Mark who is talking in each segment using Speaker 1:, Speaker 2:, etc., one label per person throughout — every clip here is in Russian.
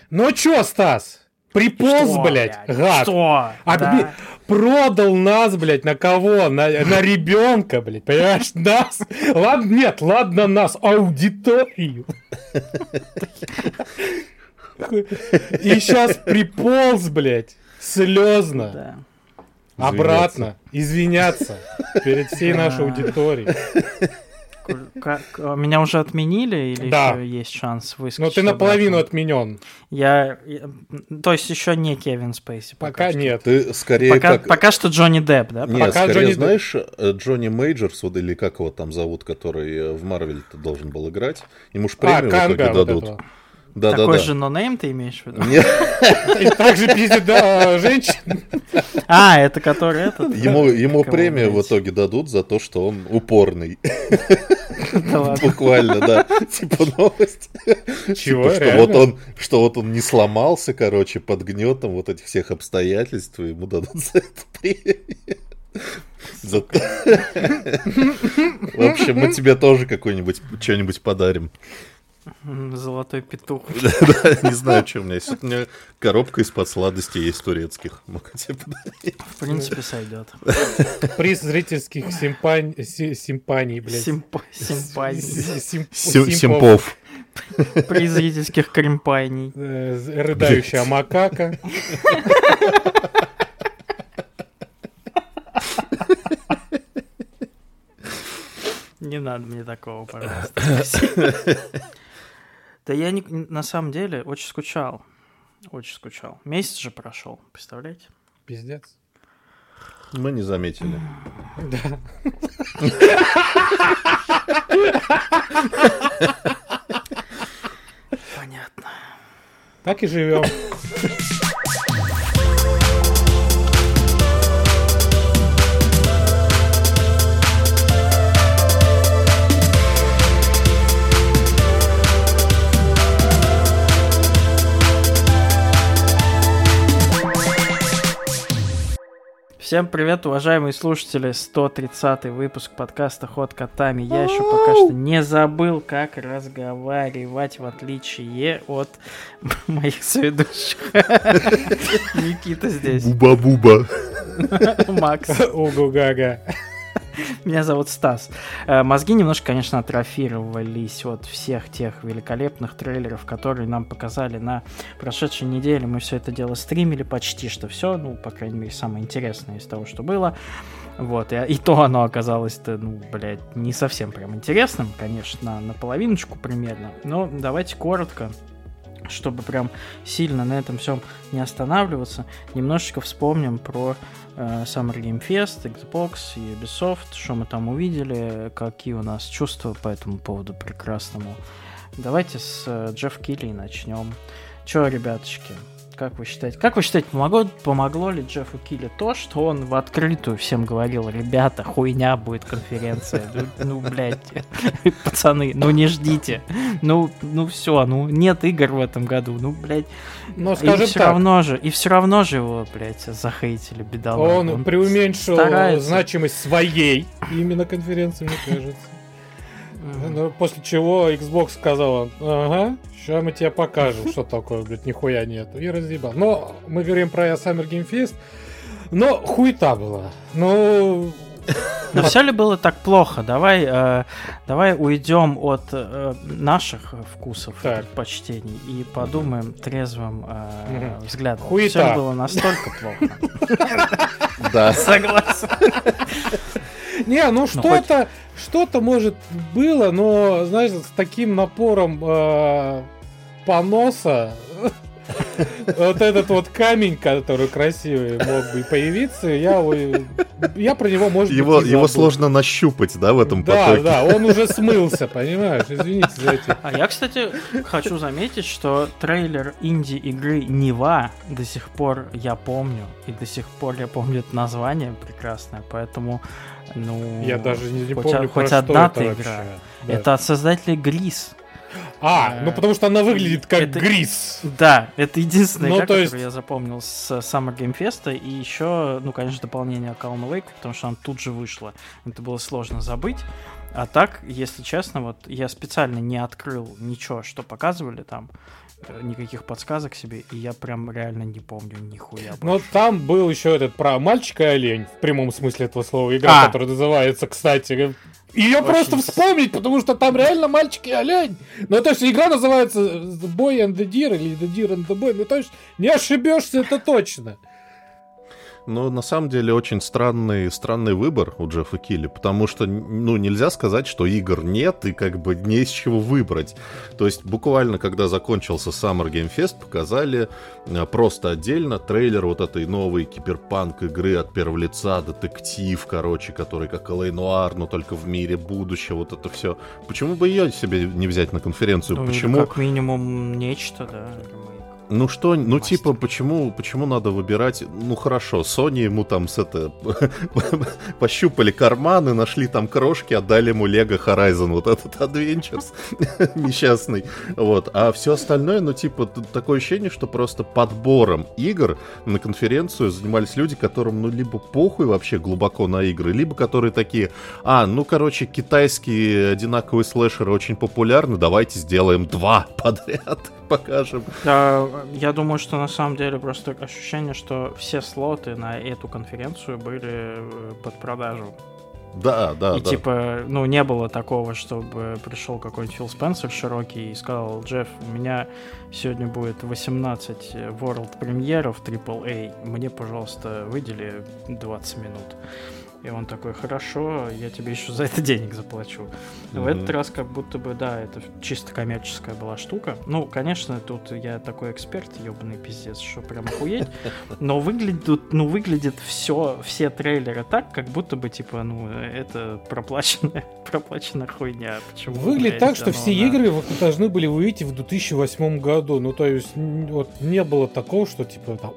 Speaker 1: Ну чё, Стас? Приполз,
Speaker 2: Что,
Speaker 1: блядь,
Speaker 2: блядь?
Speaker 1: гад.
Speaker 2: Что? Да.
Speaker 1: Продал нас, блядь, на кого? На ребенка, блядь, понимаешь? Нас. Ладно нас, аудиторию. И сейчас приполз, блядь, слезно.
Speaker 2: Да.
Speaker 1: Обратно. Извиняться перед всей нашей аудиторией.
Speaker 2: Меня уже отменили или
Speaker 1: Да.
Speaker 2: еще есть шанс выскочить?
Speaker 1: Но ты наполовину отменен.
Speaker 2: То есть еще не Кевин Спейси.
Speaker 1: Пока нет.
Speaker 3: Ты скорее
Speaker 2: Пока что Джонни Депп, да?
Speaker 3: Нет,
Speaker 1: Пока
Speaker 3: скорее,
Speaker 1: Джонни
Speaker 3: знаешь, Джонни Мейджорс, вот, или как его там зовут, который в Марвеле должен был играть, ему ж премию в итоге
Speaker 1: Канга вот
Speaker 3: дадут.
Speaker 1: этого.
Speaker 3: Да.
Speaker 2: Такой же нонейм ты имеешь в виду?
Speaker 3: Нет,
Speaker 1: И также пиздит женщин.
Speaker 2: Это который этот?
Speaker 3: ему
Speaker 2: Кого,
Speaker 3: премию в
Speaker 2: блядь?
Speaker 3: итоге дадут за то, что он упорный.
Speaker 2: Да ладно.
Speaker 3: Буквально, да. Типа новость.
Speaker 1: Чего,
Speaker 3: Типа,
Speaker 1: реально?
Speaker 3: что вот он не сломался, короче, под гнетом вот этих всех обстоятельств, и ему дадут за это премию. В общем, мы тебе тоже какой-нибудь что-нибудь подарим.
Speaker 2: Золотой петух.
Speaker 3: Да, не знаю, что у меня есть. Вот у меня коробка из-под сладостей есть турецких. Могу тебе подарить.
Speaker 2: В принципе, сойдет.
Speaker 1: Приз зрительских симпаний, блядь.
Speaker 2: Симпатий.
Speaker 3: Симпов.
Speaker 2: При зрительских кремпайний.
Speaker 1: Рыдающая макака.
Speaker 2: Не надо мне такого, пожалуйста. Да я на самом деле очень скучал. Очень скучал. Месяц же прошел, представляете?
Speaker 1: Пиздец.
Speaker 3: Мы не заметили.
Speaker 1: Да.
Speaker 2: Понятно.
Speaker 1: Так и живем.
Speaker 2: Всем привет, уважаемые слушатели, 130-й выпуск подкаста «Ход котами». Я еще пока что не забыл, как разговаривать, в отличие от моих соведущих. Никита здесь.
Speaker 3: Буба-буба.
Speaker 2: Макс.
Speaker 1: Угу-гага.
Speaker 2: Меня зовут Стас. Мозги немножко, конечно, атрофировались от всех тех великолепных трейлеров, которые нам показали на прошедшей неделе. Мы все это дело стримили почти что все, ну, по крайней мере, самое интересное из того, что было. Вот, и то оно оказалось-то, ну, блядь, не совсем прям интересным, конечно, на половиночку примерно. Но давайте коротко, чтобы прям сильно на этом всем не останавливаться, немножечко вспомним про Summer Game Fest, Xbox и Ubisoft, что мы там увидели, какие у нас чувства по этому поводу прекрасному. Давайте с Джефф Килли начнем. Чё, ребяточки, как вы считаете, помогло ли Джеффу Килли то, что он в открытую всем говорил: ребята, хуйня будет конференция, ну, блядь, пацаны, ну не ждите, ну все, ну нет игр в этом году, ну, блядь,
Speaker 1: Но скажем
Speaker 2: и все равно же его, блядь, захейтили, бедолага.
Speaker 1: Он преуменьшил
Speaker 2: старается.
Speaker 1: значимость своей именно конференции, мне кажется. Ну, после чего Xbox сказал: ага, сейчас мы тебе покажем, что такое, блядь, нихуя нету. И разъебал. Но мы говорим про Summer Game Fest. Но хуета была. Ну...
Speaker 2: Но все ли было так плохо? Давай уйдем от наших вкусов и предпочтений и подумаем трезвым взглядом.
Speaker 1: Хуета.
Speaker 2: Все ли было настолько плохо?
Speaker 3: Да.
Speaker 2: Согласен.
Speaker 1: Не, ну что-то может было, но, знаешь, с таким напором поноса, вот этот вот камень, который красивый мог бы появиться, я про него, может быть,
Speaker 3: Его сложно нащупать, да, в этом потоке?
Speaker 1: Да, он уже смылся, понимаешь? Извините за эти...
Speaker 2: А я, кстати, хочу заметить, что трейлер инди-игры Нева до сих пор я помню, и до сих пор я помню это название прекрасное, поэтому, ну...
Speaker 1: Я даже не помню,
Speaker 2: хоть
Speaker 1: про
Speaker 2: одна-то
Speaker 1: что
Speaker 2: игра.
Speaker 1: Да.
Speaker 2: Это от создателей Грис.
Speaker 1: Ну потому что она выглядит как Грис.
Speaker 2: Да, это единственная игра,
Speaker 1: то есть...
Speaker 2: которую я запомнил с Summer Game Fest, и еще, ну, конечно, дополнение к Alan Wake, потому что она тут же вышла. Это было сложно забыть. А так, если честно, вот я специально не открыл ничего, что показывали там. никаких подсказок себе, и я прям реально не помню нихуя.
Speaker 1: Но там был еще этот про мальчика и олень, в прямом смысле этого слова, игра, которая называется, кстати... Ее просто вспомнить, потому что там реально мальчик и олень. Ну, то есть игра называется The Boy and the Deer или The Deer and the Boy. Ну, то есть не ошибешься, это точно.
Speaker 3: Ну, на самом деле, очень странный выбор у Джеффа Килли, потому что, ну, нельзя сказать, что игр нет и как бы не из чего выбрать. То есть, буквально, когда закончился Summer Game Fest, показали просто отдельно трейлер вот этой новой киберпанк игры от первого лица, детектив, короче, который как L.A. Noire, но только в мире будущего, вот это все. Почему бы ее себе не взять на конференцию?
Speaker 2: Ну,
Speaker 3: почему?
Speaker 2: Как минимум нечто, да.
Speaker 3: Ну что, ну мастер. Типа, почему надо выбирать? Ну хорошо, Sony ему там пощупали карманы, нашли там крошки, отдали ему Lego Horizon, вот этот Adventures несчастный. Вот. А все остальное, ну типа, такое ощущение, что просто подбором игр на конференцию занимались люди, которым, ну, либо похуй вообще глубоко на игры, либо которые такие, ну короче, китайские одинаковые слэшеры очень популярны, давайте сделаем 2 подряд. Покажем.
Speaker 2: Я думаю, что на самом деле просто ощущение, что все слоты на эту конференцию были под продажу.
Speaker 3: Да.
Speaker 2: И типа, ну, не было такого, чтобы пришел какой-нибудь Фил Спенсер широкий и сказал: Джефф, у меня сегодня будет 18 World премьеров AAA, мне, пожалуйста, выдели 20 минут. И он такой: хорошо, я тебе еще за это денег заплачу. В этот раз как будто бы, да, это чисто коммерческая была штука. Ну, конечно, тут я такой эксперт, ебаный пиздец, что прям охуеть. Но выглядит все трейлеры так, как будто бы, типа, ну, это проплаченная хуйня. Почему?
Speaker 1: Выглядит так, что все игры должны были выйти в 2008 году. Ну, то есть, вот, не было такого, что, типа, там,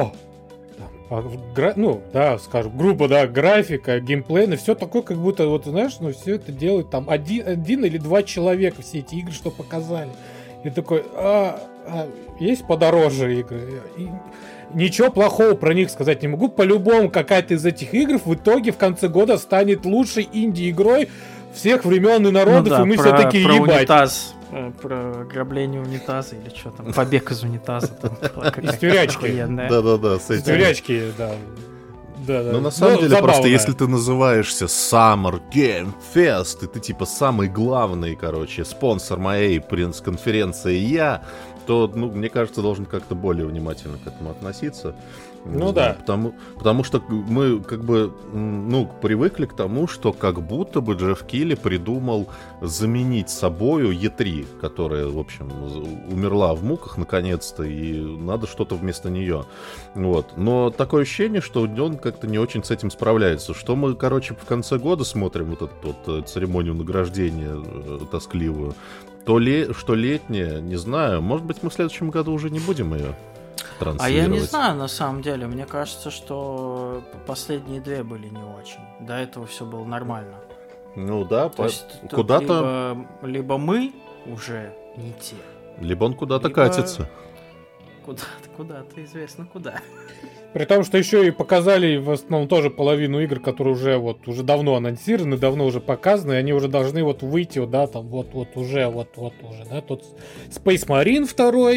Speaker 1: ну, да, скажем, грубо, да, графика, геймплей, но все такое, как будто, вот, знаешь, ну, все это делают там один или 2 человека, все эти игры, что показали. И такой, есть подороже игры. И ничего плохого про них сказать не могу. По-любому, какая-то из этих игр в итоге в конце года станет лучшей инди-игрой всех времен и народов, ну да, и мы все такие ебать.
Speaker 2: Унитаз. Про ограбление унитаза или что там, побег из унитаза.
Speaker 1: Из тюрячки.
Speaker 3: Да-да-да.
Speaker 1: Из тюрячки, да.
Speaker 3: Ну, на самом деле, просто если ты называешься Summer Game Fest, и ты типа самый главный, короче, спонсор моей пресс-конференции то, ну, мне кажется, должен как-то более внимательно к этому относиться.
Speaker 1: Ну да.
Speaker 3: Потому что мы как бы, ну, привыкли к тому, что как будто бы Джефф Килли придумал заменить собою E3, которая, в общем, умерла в муках наконец-то, и надо что-то вместо нее. Вот. Но такое ощущение, что он как-то не очень с этим справляется. Что мы, короче, в конце года смотрим вот эту вот церемонию награждения тоскливую, что летняя, не знаю. Может быть, мы в следующем году уже не будем ее транслировать.
Speaker 2: А я не знаю, на самом деле. Мне кажется, что последние 2 были не очень. До этого все было нормально.
Speaker 3: Ну да,
Speaker 2: то есть
Speaker 3: куда-то...
Speaker 2: Либо мы уже не те.
Speaker 3: Либо он куда-то катится.
Speaker 2: Куда-то известно куда.
Speaker 1: При том, что еще и показали в основном тоже половину игр, которые уже давно анонсированы, давно уже показаны, и они уже должны вот выйти, да, там уже, да, тут Space Marine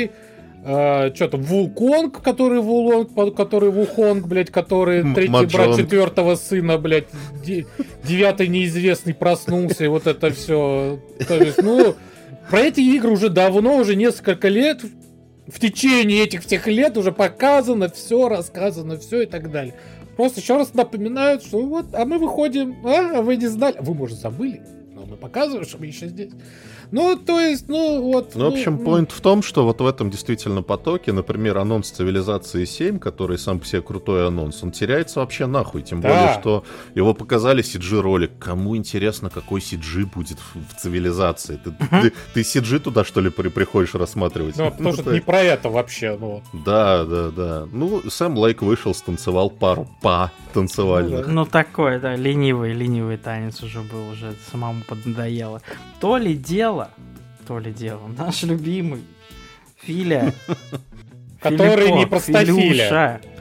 Speaker 1: 2, что там, Вулконг, который Вухонг, блядь, который третий брат 4-го сына, блядь, 9-й неизвестный проснулся, и вот это все. То есть, ну, про эти игры уже давно, уже несколько лет, в течение этих всех лет уже показано все, рассказано все и так далее. Просто еще раз напоминают, что вот, а мы выходим, а вы не знали, вы, может, забыли, но мы показываем, что мы еще здесь. Ну, то есть, ну, вот...
Speaker 3: Ну, в общем, поинт в том, что вот в этом действительно потоке, например, анонс Цивилизации 7, который сам по себе крутой анонс, он теряется вообще нахуй, тем более, что его показали CG-ролик. Кому интересно, какой CG будет в Цивилизации? Ты CG туда, что ли, приходишь рассматривать?
Speaker 1: Ну, потому что это не про это вообще, ну.
Speaker 3: Да. Ну, Сэм Лейк вышел, станцевал пару танцевальных.
Speaker 2: Ну, такой, да, ленивый танец уже был, уже самому поднадоело. То ли дело, наш любимый Филя,
Speaker 1: который не просто Филя.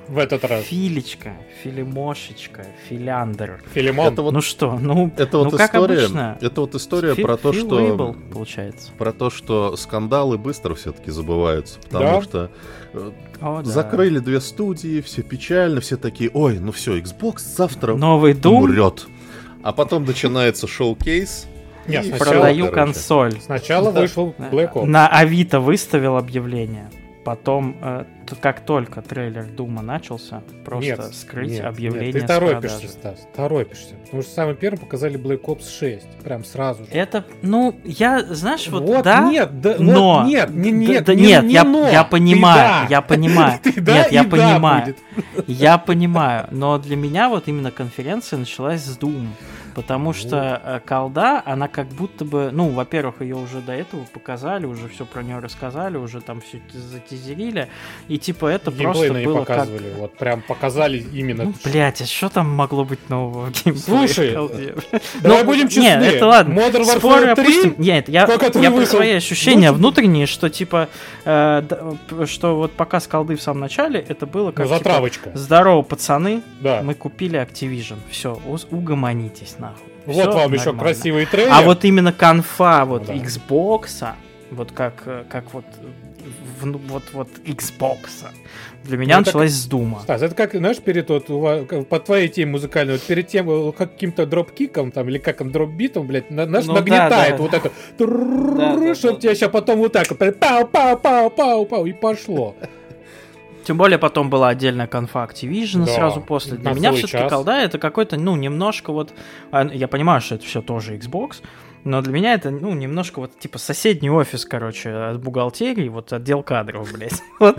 Speaker 1: в этот раз.
Speaker 2: Филечка, Филимошечка, Филяндр.
Speaker 1: Филимон.
Speaker 3: Это вот,
Speaker 2: Ну что, ну
Speaker 3: это вот
Speaker 2: как
Speaker 3: история,
Speaker 2: обычно.
Speaker 3: это вот история про то,
Speaker 2: Фил
Speaker 3: что
Speaker 2: Лейбл, получается.
Speaker 3: про то, что скандалы быстро все-таки забываются, потому
Speaker 1: Да.
Speaker 3: что
Speaker 2: О, да.
Speaker 3: закрыли 2 студии, все печально, все такие, ой, ну все, Xbox завтра
Speaker 2: Новый Doom.
Speaker 3: умрет. А потом начинается шоу-кейс.
Speaker 1: Нет,
Speaker 3: и
Speaker 1: сначала,
Speaker 3: всё,
Speaker 2: Продаю
Speaker 3: короче.
Speaker 2: консоль.
Speaker 1: Сначала вышел Black Ops.
Speaker 2: На Авито выставил объявление. Потом, как только трейлер Дума начался, просто скрыть объявление
Speaker 1: Ты
Speaker 2: с
Speaker 1: торопишься,
Speaker 2: продажи.
Speaker 1: Стас, торопишься. Потому что самый первый показали Black Ops 6. Прям сразу же.
Speaker 2: Это, ну, я, знаешь, вот,
Speaker 1: Вот
Speaker 2: да,
Speaker 1: нет, да,
Speaker 2: но...
Speaker 1: вот нет, нет,
Speaker 2: Да,
Speaker 1: не,
Speaker 2: нет,
Speaker 1: не
Speaker 2: я,
Speaker 1: но.
Speaker 2: я понимаю,
Speaker 1: Ты да.
Speaker 2: я понимаю.
Speaker 1: Ты да,
Speaker 2: Нет, я
Speaker 1: и да
Speaker 2: понимаю.
Speaker 1: будет.
Speaker 2: Я понимаю, но для меня вот именно конференция началась с Doom. Потому что колда, она как будто бы, ну, во-первых, ее уже до этого показали, уже все про нее рассказали, уже там все затизерили, и типа это
Speaker 1: Геймплей
Speaker 2: просто
Speaker 1: на ней
Speaker 2: было
Speaker 1: показывали, вот прям показали именно.
Speaker 2: Ну, блять, а что там могло быть нового в геймплее?
Speaker 1: Слушай,
Speaker 2: в колде?
Speaker 1: давай
Speaker 2: Ну,
Speaker 1: будем честны.
Speaker 2: Нет, это ладно.
Speaker 1: Modern
Speaker 2: Споры
Speaker 1: Warfare 3?
Speaker 2: опустим. Нет, я
Speaker 1: который
Speaker 2: про
Speaker 1: вышел
Speaker 2: свои ощущения
Speaker 1: лучше.
Speaker 2: внутренние, что типа, что вот показ колды в самом начале, это было
Speaker 1: Ну,
Speaker 2: как типа,
Speaker 1: затравочка.
Speaker 2: здорово, пацаны,
Speaker 1: Да.
Speaker 2: мы купили Activision, все, угомонитесь нахуй.
Speaker 1: Вот
Speaker 2: Всё
Speaker 1: вам еще
Speaker 2: нормально.
Speaker 1: красивый трейлер.
Speaker 2: А вот именно конфа вот
Speaker 1: да.
Speaker 2: Xbox'а, вот как вот вот Xbox'а, для меня
Speaker 1: Ну, так-
Speaker 2: началась с Дума.
Speaker 1: Стас, это как, знаешь, перед вот, по твоей теме музыкальной, вот перед тем каким-то дропкиком там, или как он, дропбитом, блядь, знаешь,
Speaker 2: Ну,
Speaker 1: нагнетает
Speaker 2: да.
Speaker 1: вот это,
Speaker 2: да,
Speaker 1: чтобы
Speaker 2: да.
Speaker 1: тебя сейчас потом вот так вот, пау-пау-пау-пау, и пошло.
Speaker 2: Тем более потом была отдельная конфа Activision
Speaker 1: Да,
Speaker 2: сразу после. Для
Speaker 1: на
Speaker 2: меня
Speaker 1: целый
Speaker 2: все-таки
Speaker 1: час.
Speaker 2: колда это какой-то, ну, немножко вот... Я понимаю, что это все тоже Xbox, но для меня это, ну, немножко вот, типа, соседний офис, короче, от бухгалтерии, вот отдел кадров, блядь. Вот.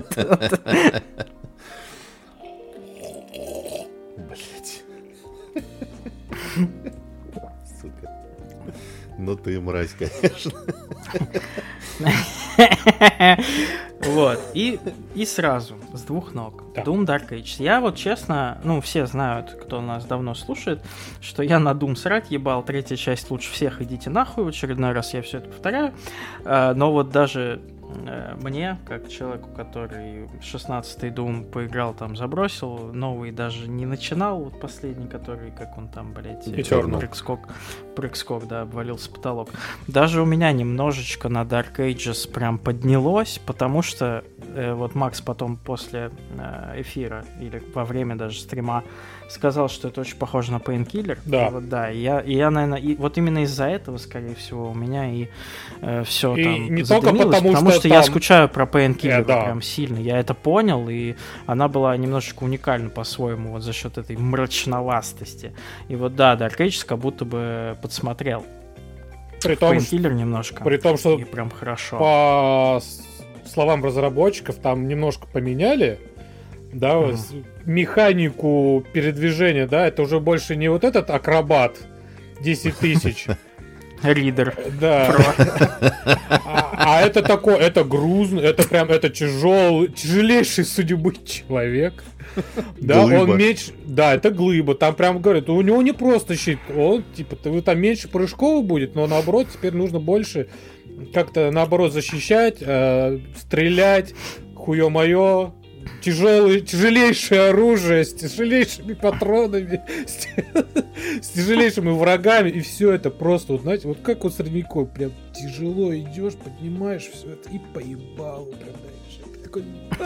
Speaker 3: Блять. Сука. Ну ты мразь, конечно.
Speaker 2: Вот, и сразу, с двух ног.
Speaker 1: Да.
Speaker 2: Doom Dark Age. Я вот честно, ну, все знают, кто нас давно слушает, что я на Doom срать ебал, 3-я часть лучше всех, идите нахуй, в очередной раз я все это повторяю. Но вот даже мне, как человеку, который 16-й Doom поиграл, там, забросил, новый даже не начинал, вот последний, который, как он там, блядь,
Speaker 1: Eternal.
Speaker 2: прыг-скок, да, обвалился потолок. Даже у меня немножечко на Dark Ages прям поднялось, потому что вот Макс потом после эфира или во время даже стрима сказал, что это очень похоже на Painkiller.
Speaker 1: Да.
Speaker 2: И вот, да, и я, наверное, вот именно из-за этого, скорее всего, у меня и все
Speaker 1: И
Speaker 2: там
Speaker 1: не только
Speaker 2: задымилось,
Speaker 1: потому, что
Speaker 2: я
Speaker 1: там-
Speaker 2: скучаю про Painkiller
Speaker 1: Да.
Speaker 2: прям сильно. Я это понял, и она была немножечко уникальна по-своему вот за счет этой мрачновастости. И вот да, Dark Ages как будто бы подсмотрел.
Speaker 1: При том,
Speaker 2: Painkiller немножко.
Speaker 1: при том, что
Speaker 2: И прям хорошо.
Speaker 1: по словам разработчиков, там немножко поменяли, да,
Speaker 2: Мгм.
Speaker 1: механику передвижения, да, это уже больше не вот этот акробат 10 тысяч,
Speaker 2: Ридер.
Speaker 1: да, а это такой, это грузный, это прям, это тяжелейший судьбы человек. Да,
Speaker 3: Глыба.
Speaker 1: он меньше... Да, это глыба. Там прям говорят, у него не просто щит. Он, типа, там меньше прыжков будет, но наоборот, теперь нужно больше как-то, наоборот, защищать, стрелять, хуё-моё. Тяжелейшее оружие с тяжелейшими патронами, с тяжелейшими врагами, и все это просто, вот знаете, вот как у средневековья, прям тяжело идешь, поднимаешь все это и поебал, прям, знаешь, такой...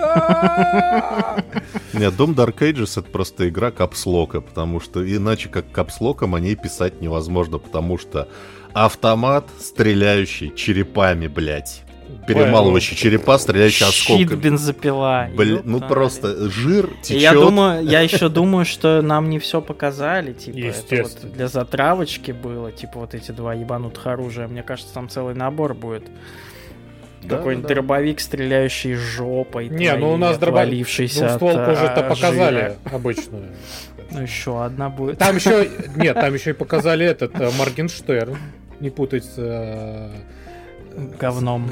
Speaker 3: Нет, Doom Dark Ages это просто игра капслока, потому что иначе как капслоком о ней писать невозможно, потому что автомат, стреляющий черепами, блядь. Перемалывающий черепа, стреляющий
Speaker 2: Щит,
Speaker 3: осколками.
Speaker 2: бензопила.
Speaker 3: Блин, ну
Speaker 2: ёпта.
Speaker 3: просто жир
Speaker 2: И
Speaker 3: течет.
Speaker 2: я еще думаю, что нам не все показали, типа, это
Speaker 1: Естественно.
Speaker 2: вот для затравочки было, типа, вот эти два ебанутых оружия. Мне кажется, там целый набор будет.
Speaker 3: Да,
Speaker 2: Какой-нибудь
Speaker 3: да.
Speaker 2: дробовик, стреляющий жопой.
Speaker 1: Не, ну у нас дробовик,
Speaker 2: отвалившийся
Speaker 1: ну стволку уже это
Speaker 2: жира.
Speaker 1: показали обычную.
Speaker 2: Ну еще одна будет.
Speaker 1: Там еще, нет, там еще и показали этот Моргенштерн, не путать с...
Speaker 2: Говном.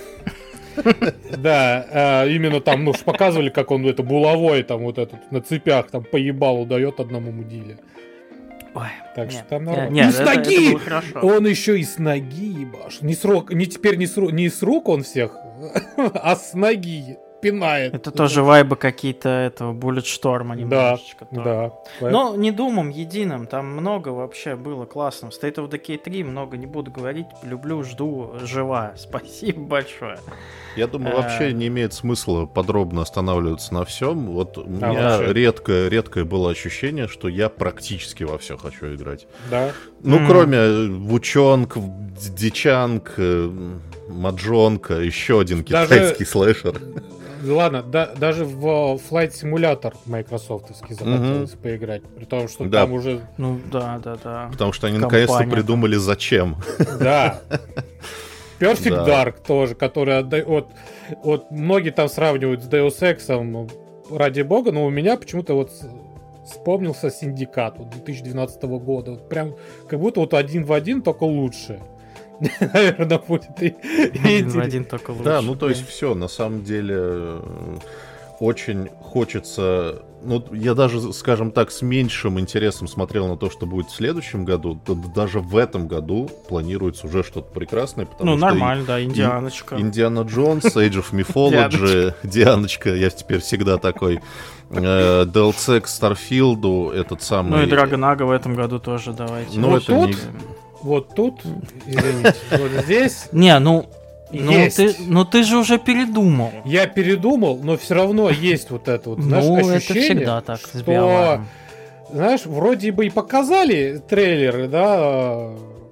Speaker 1: Да, именно там, ну, показывали, как он это булавой там вот этот на цепях там поебалу дает одному мудиле.
Speaker 2: Ой,
Speaker 1: Так
Speaker 2: нет,
Speaker 1: что там нормально.
Speaker 2: нет,
Speaker 1: И с
Speaker 2: это
Speaker 1: ноги!
Speaker 2: было хорошо.
Speaker 1: Он еще и с ноги ебаш. Не с рук, не с рук он всех, а с ноги. пинает.
Speaker 2: Это тоже вайбы какие-то этого Bulletstorm немножечко.
Speaker 1: Да.
Speaker 2: Но не думам единым, там много вообще было классно. State of Decay 3 много не буду говорить. Люблю, жду, жива. Спасибо большое.
Speaker 3: Я думаю, вообще не имеет смысла подробно останавливаться на всем. Вот у меня
Speaker 1: вообще.
Speaker 3: редкое было ощущение, что я практически во все хочу играть.
Speaker 1: Да.
Speaker 3: Ну, кроме Вучонг, Дичанг, Маджонка, еще один китайский слэшер.
Speaker 1: Ладно, даже в Flight Simulator майкрософтовский захотелось поиграть. При том, что
Speaker 3: Да.
Speaker 1: там уже...
Speaker 2: Ну да.
Speaker 3: Потому что они наконец-то придумали зачем.
Speaker 1: Да. Perfect
Speaker 3: Да.
Speaker 1: Dark тоже, который вот многие там сравнивают с Deus Ex'ом, ради бога, но у меня почему-то вот вспомнился Синдикат вот 2012 года. Вот прям как будто вот один в один, только лучше. Наверное, будет
Speaker 2: Один в один только лучше.
Speaker 3: Да, ну то есть все, на самом деле очень хочется... Ну, я даже, скажем так, с меньшим интересом смотрел на то, что будет в следующем году. Даже в этом году планируется уже что-то прекрасное. Потому
Speaker 2: Ну,
Speaker 3: что
Speaker 2: нормально, да, Индианочка.
Speaker 3: Индиана Джонс, Age of Mythology, Дианочка, я теперь всегда такой. DLC к Старфилду, этот самый...
Speaker 2: Ну и Драгонага в этом году тоже давайте.
Speaker 3: Ну,
Speaker 1: Вот
Speaker 3: это
Speaker 1: тут,
Speaker 3: не...
Speaker 1: вот тут, извините, вот здесь
Speaker 2: Не,
Speaker 1: есть.
Speaker 2: ты же уже передумал.
Speaker 1: Я передумал, но все равно есть вот это вот, знаешь,
Speaker 2: Ну, это
Speaker 1: ощущение,
Speaker 2: всегда так с
Speaker 1: что,
Speaker 2: биоваром.
Speaker 1: знаешь, вроде бы и показали трейлеры, да,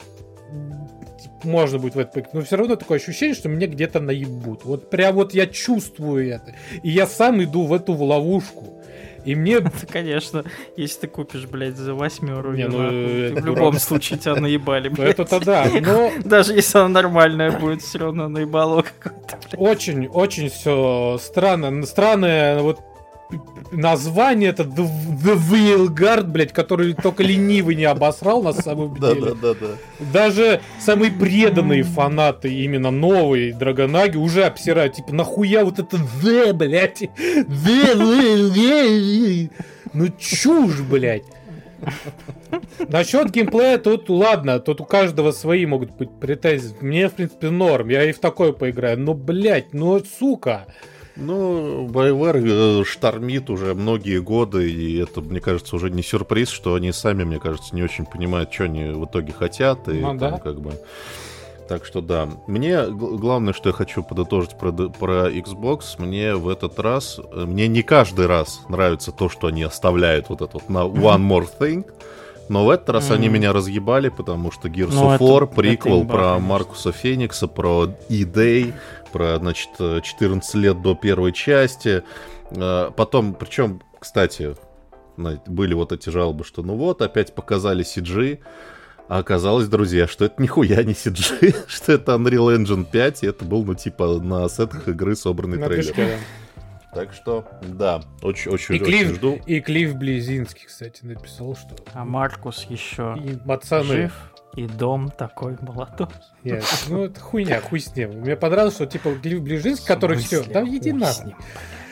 Speaker 1: можно будет в это поиграть, но все равно такое ощущение, что меня где-то наебут. Вот прям вот я чувствую это. И я сам иду в эту ловушку. И мне...
Speaker 2: Конечно, если ты купишь, блядь, за 8
Speaker 1: Не, ну, это
Speaker 2: в любом случае тебя наебали,
Speaker 1: Ну,
Speaker 2: блядь.
Speaker 1: это-то да, но
Speaker 2: Даже если она нормальная будет, все равно наебало какое-то, блядь.
Speaker 1: очень все странно. Странное вот название, это The Veilguard, блядь, который только ленивый не обосрал на самом деле.
Speaker 3: Да.
Speaker 1: Даже самые преданные фанаты именно новой Драгонаги уже обсирают. Типа, нахуя вот это The, блядь? The. Ну чушь, блядь. Насчет геймплея тут ладно, тут у каждого свои могут быть претензии. Мне, в принципе, норм, я и в такое поиграю. Но, блядь, ну сука.
Speaker 3: Ну, BioWare штормит уже многие годы, и это, мне кажется, уже не сюрприз, что они сами, мне кажется, не очень понимают, что они в итоге хотят, и
Speaker 1: Ну,
Speaker 3: там
Speaker 1: да.
Speaker 3: как бы... Так что да. Мне главное, что я хочу подытожить про Xbox, мне в этот раз, мне не каждый раз нравится то, что они оставляют вот это вот на One More Thing, но в этот раз они меня разъебали, потому что Gears
Speaker 2: Ну,
Speaker 3: of
Speaker 2: это-
Speaker 3: War,
Speaker 2: это
Speaker 3: приквел
Speaker 2: имба,
Speaker 3: про
Speaker 2: конечно.
Speaker 3: Маркуса Феникса, про E-Day, про, значит, 14 лет до первой части. Потом, причем, кстати, были вот эти жалобы, что ну вот, опять показали CG, а оказалось, друзья, что это нихуя не CG, что это Unreal Engine 5, и это был, ну, типа, на ассетах игры собранный
Speaker 1: На
Speaker 3: трейлер.
Speaker 1: движке, да.
Speaker 3: Так что, да, очень
Speaker 1: И Клифф,
Speaker 3: жду.
Speaker 1: и Клифф Близинский, кстати, написал, что
Speaker 2: А Маркус еще
Speaker 1: и пацаны...
Speaker 2: жив, и дом такой молодой.
Speaker 1: Нет, ну это хуйня, хуй с ним. Мне понравилось, что типа Клифф Ближинский, который все, да иди
Speaker 2: Хуй с
Speaker 1: нахуй.
Speaker 2: ним.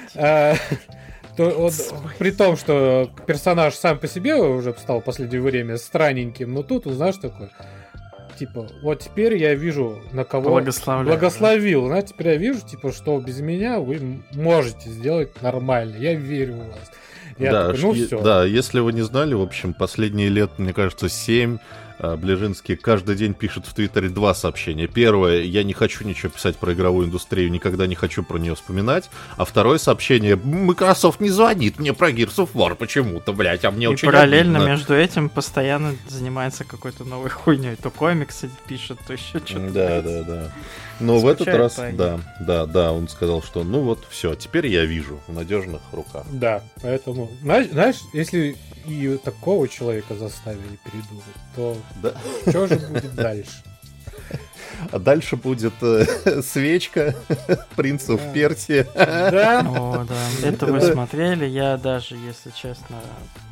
Speaker 1: То он, при том, что персонаж сам по себе уже стал в последнее время странненьким, но тут, знаешь, такой, типа, вот теперь я вижу, на кого
Speaker 2: Благословляю.
Speaker 1: благословил. Знаете, теперь я вижу, типа, что без меня вы можете сделать нормально. Я верю в вас. Я
Speaker 3: Да,
Speaker 1: такой, ну все.
Speaker 3: да, если вы не знали, в общем, последние лет, мне кажется, 7 Ближинский каждый день пишет в Твиттере 2 сообщения. Первое, я не хочу ничего писать про игровую индустрию, никогда не хочу про нее вспоминать. А второе сообщение, Microsoft не звонит мне про Gears of War почему-то, блять, а мне
Speaker 2: И
Speaker 3: очень
Speaker 2: параллельно
Speaker 3: обидно.
Speaker 2: между этим постоянно занимается какой-то новой хуйней. То комиксы пишет, то еще что-то.
Speaker 3: Да. Но в этот
Speaker 2: Скучает
Speaker 3: раз,
Speaker 2: парень.
Speaker 3: да, он сказал, что ну вот, все, теперь я вижу в надежных руках.
Speaker 1: Да, поэтому, знаешь, если и такого человека заставили передумать, то
Speaker 3: Да.
Speaker 1: что же будет дальше?
Speaker 3: А дальше будет свечка принцев Персии.
Speaker 1: Да,
Speaker 2: О, да. Это вы смотрели, я даже, если честно,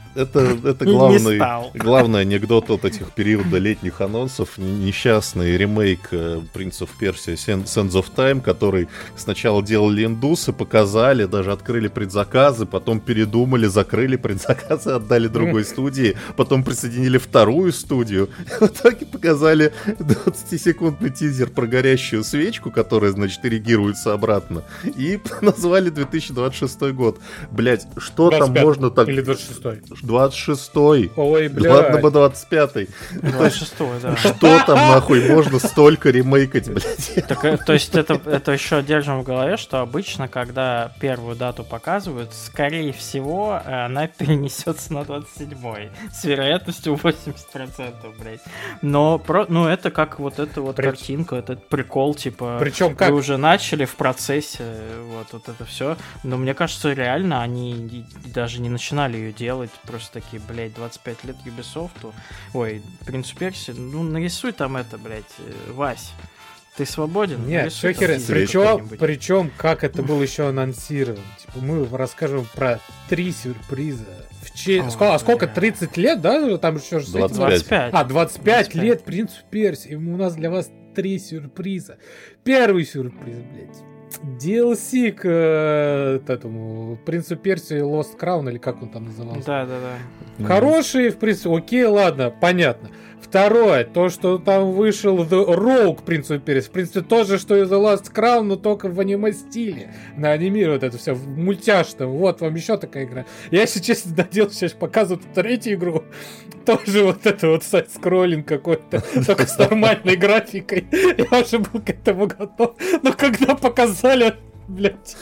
Speaker 3: Это главный анекдот от этих периода летних анонсов. Несчастный ремейк Prince of Persia Sands of Time, который сначала делали индусы, показали, даже открыли предзаказы, потом передумали, закрыли предзаказы, отдали другой студии, потом присоединили вторую студию. В итоге показали 20-секундный тизер про горящую свечку, которая, значит, эрегируется обратно, и назвали 2026 год. Блять, что 25 там можно так...
Speaker 1: Или 26-й?
Speaker 3: 26-й.
Speaker 1: Ой, блядь.
Speaker 3: Ладно бы 25-й.
Speaker 2: 26-й, да.
Speaker 3: Что там нахуй можно столько ремейкать, блядь?
Speaker 2: Так, то есть это еще держим в голове, что обычно, когда первую дату показывают, скорее всего, она перенесется на 27-й. С вероятностью 80%, блядь. Но это как вот эта вот картинка, этот прикол, типа,
Speaker 1: причем как?
Speaker 2: Вы уже начали в процессе, вот это все. Но мне кажется, реально они даже не начинали ее делать. Просто такие, блядь, 25 лет Ubisoft. Ой, Принцу Перси, ну нарисуй там это, блядь, Вась. Ты свободен?
Speaker 1: Нет, все херня. Причем, как это было еще анонсировано. Типа, мы расскажем про 3 сюрприза. Сколько? 30 лет, да? Там еще
Speaker 2: 25.
Speaker 1: 25 лет Принцу Перси. И у нас для вас 3 сюрприза. Первый сюрприз, блядь. DLC к этому Принцу Персии Lost Crown, или как он там назывался.
Speaker 2: Да.
Speaker 1: Хороший, в принципе, окей, ладно, понятно. Второе, то, что там вышел The Rogue Принцу Перси. В принципе, то же, что и The Last Crown, но только в аниме-стиле. На аниме вот это все, в мультяшном. Вот вам еще такая игра. Я, если честно, надеялся, сейчас показывают третью игру. Тоже вот это вот сайт-скроллинг какой-то, только с нормальной графикой. Я уже был к этому готов. Но когда показали, блядь,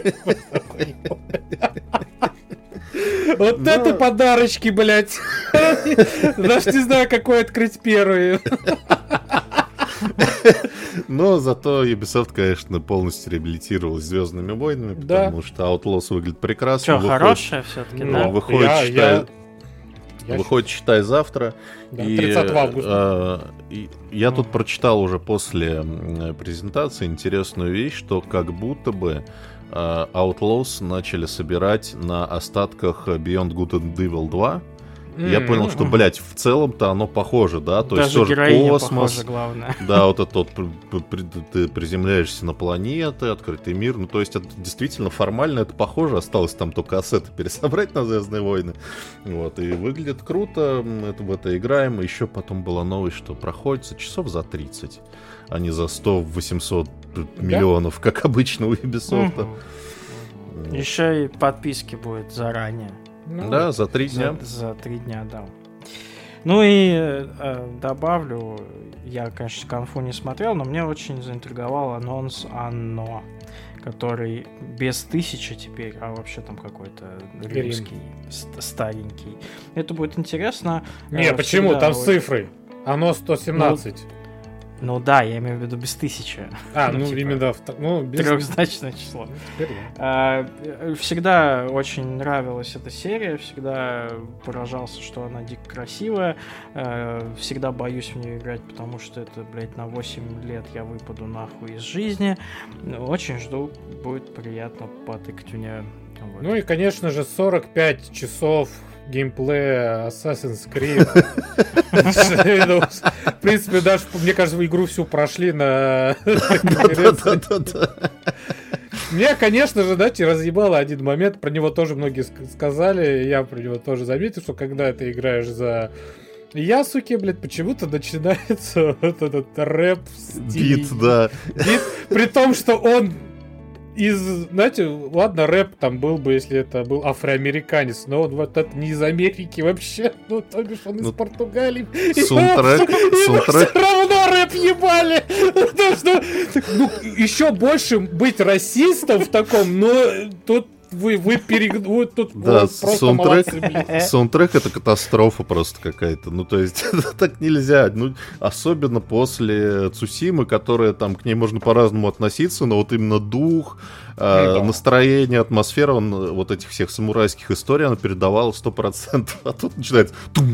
Speaker 1: вот это подарочки, блядь. Даже не знаю, какой открыть первый.
Speaker 3: Но зато Ubisoft, конечно, полностью реабилитировалась «Звездными войнами», потому что Outlaws выглядит прекрасно.
Speaker 2: Что, хорошая все-таки, да?
Speaker 3: Выходит, считай, завтра.
Speaker 1: Да, 30 августа.
Speaker 3: Я тут прочитал уже после презентации интересную вещь, что как будто бы Outlaws начали собирать на остатках Beyond Good and Evil 2. Я понял, что, блядь, в целом-то оно похоже, да? То есть тоже космос.
Speaker 2: Похоже, главное.
Speaker 3: Да, вот это вот ты приземляешься на планеты, открытый мир. Ну, то есть это действительно формально это похоже. Осталось там только ассеты пересобрать на «Звездные войны». Вот, и выглядит круто. Это в это играем. Еще потом была новость, что проходится часов за 30, а не за 100-800 миллионов, как обычно у Ubisoft.
Speaker 2: Еще и подписки будет заранее.
Speaker 3: Да, за 3 дня.
Speaker 2: За 3 дня, да. Ну и добавлю, я, конечно, конфу не смотрел, но мне очень заинтриговал анонс Anno, который без 1000 теперь, а вообще там какой-то римский, старенький. Это будет интересно.
Speaker 1: Не, почему? Там с цифрой. Anno 117.
Speaker 2: Ну да, я имею в виду без 1000.
Speaker 1: Именно без...
Speaker 2: Трехзначное число. Всегда очень нравилась эта серия, всегда поражался, что она дико красивая. Всегда боюсь в нее играть, потому что это, блядь, на 8 лет я выпаду нахуй из жизни. Очень жду, будет приятно потыкать в нее. Вот.
Speaker 1: Ну и, конечно же, 45 часов геймплея Assassin's Creed. В принципе, даже, мне кажется, игру всю прошли на конференции. Меня, конечно же, да, разъебало один момент, про него тоже многие сказали, я про него тоже заметил, что когда ты играешь за Ясуки, блядь, почему-то начинается вот этот рэп стиль.
Speaker 3: Бит, да.
Speaker 1: Бит, при том, что он знаете, ладно, рэп там был бы, если это был афроамериканец, но он вот это не из Америки вообще, ну, то бишь он из Португалии.
Speaker 3: Саундтрек.
Speaker 1: Все равно рэп ебали. Еще больше быть расистом в таком, но тут вы тут
Speaker 3: да,
Speaker 1: просто молодцы, блин.
Speaker 3: Саундтрек это катастрофа просто какая-то. Ну, то есть, так нельзя. Ну, особенно после Цусимы, которая там, к ней можно по-разному относиться, но вот именно дух, настроение, атмосфера вот этих всех самурайских историй она передавала 100%. А тут начинается...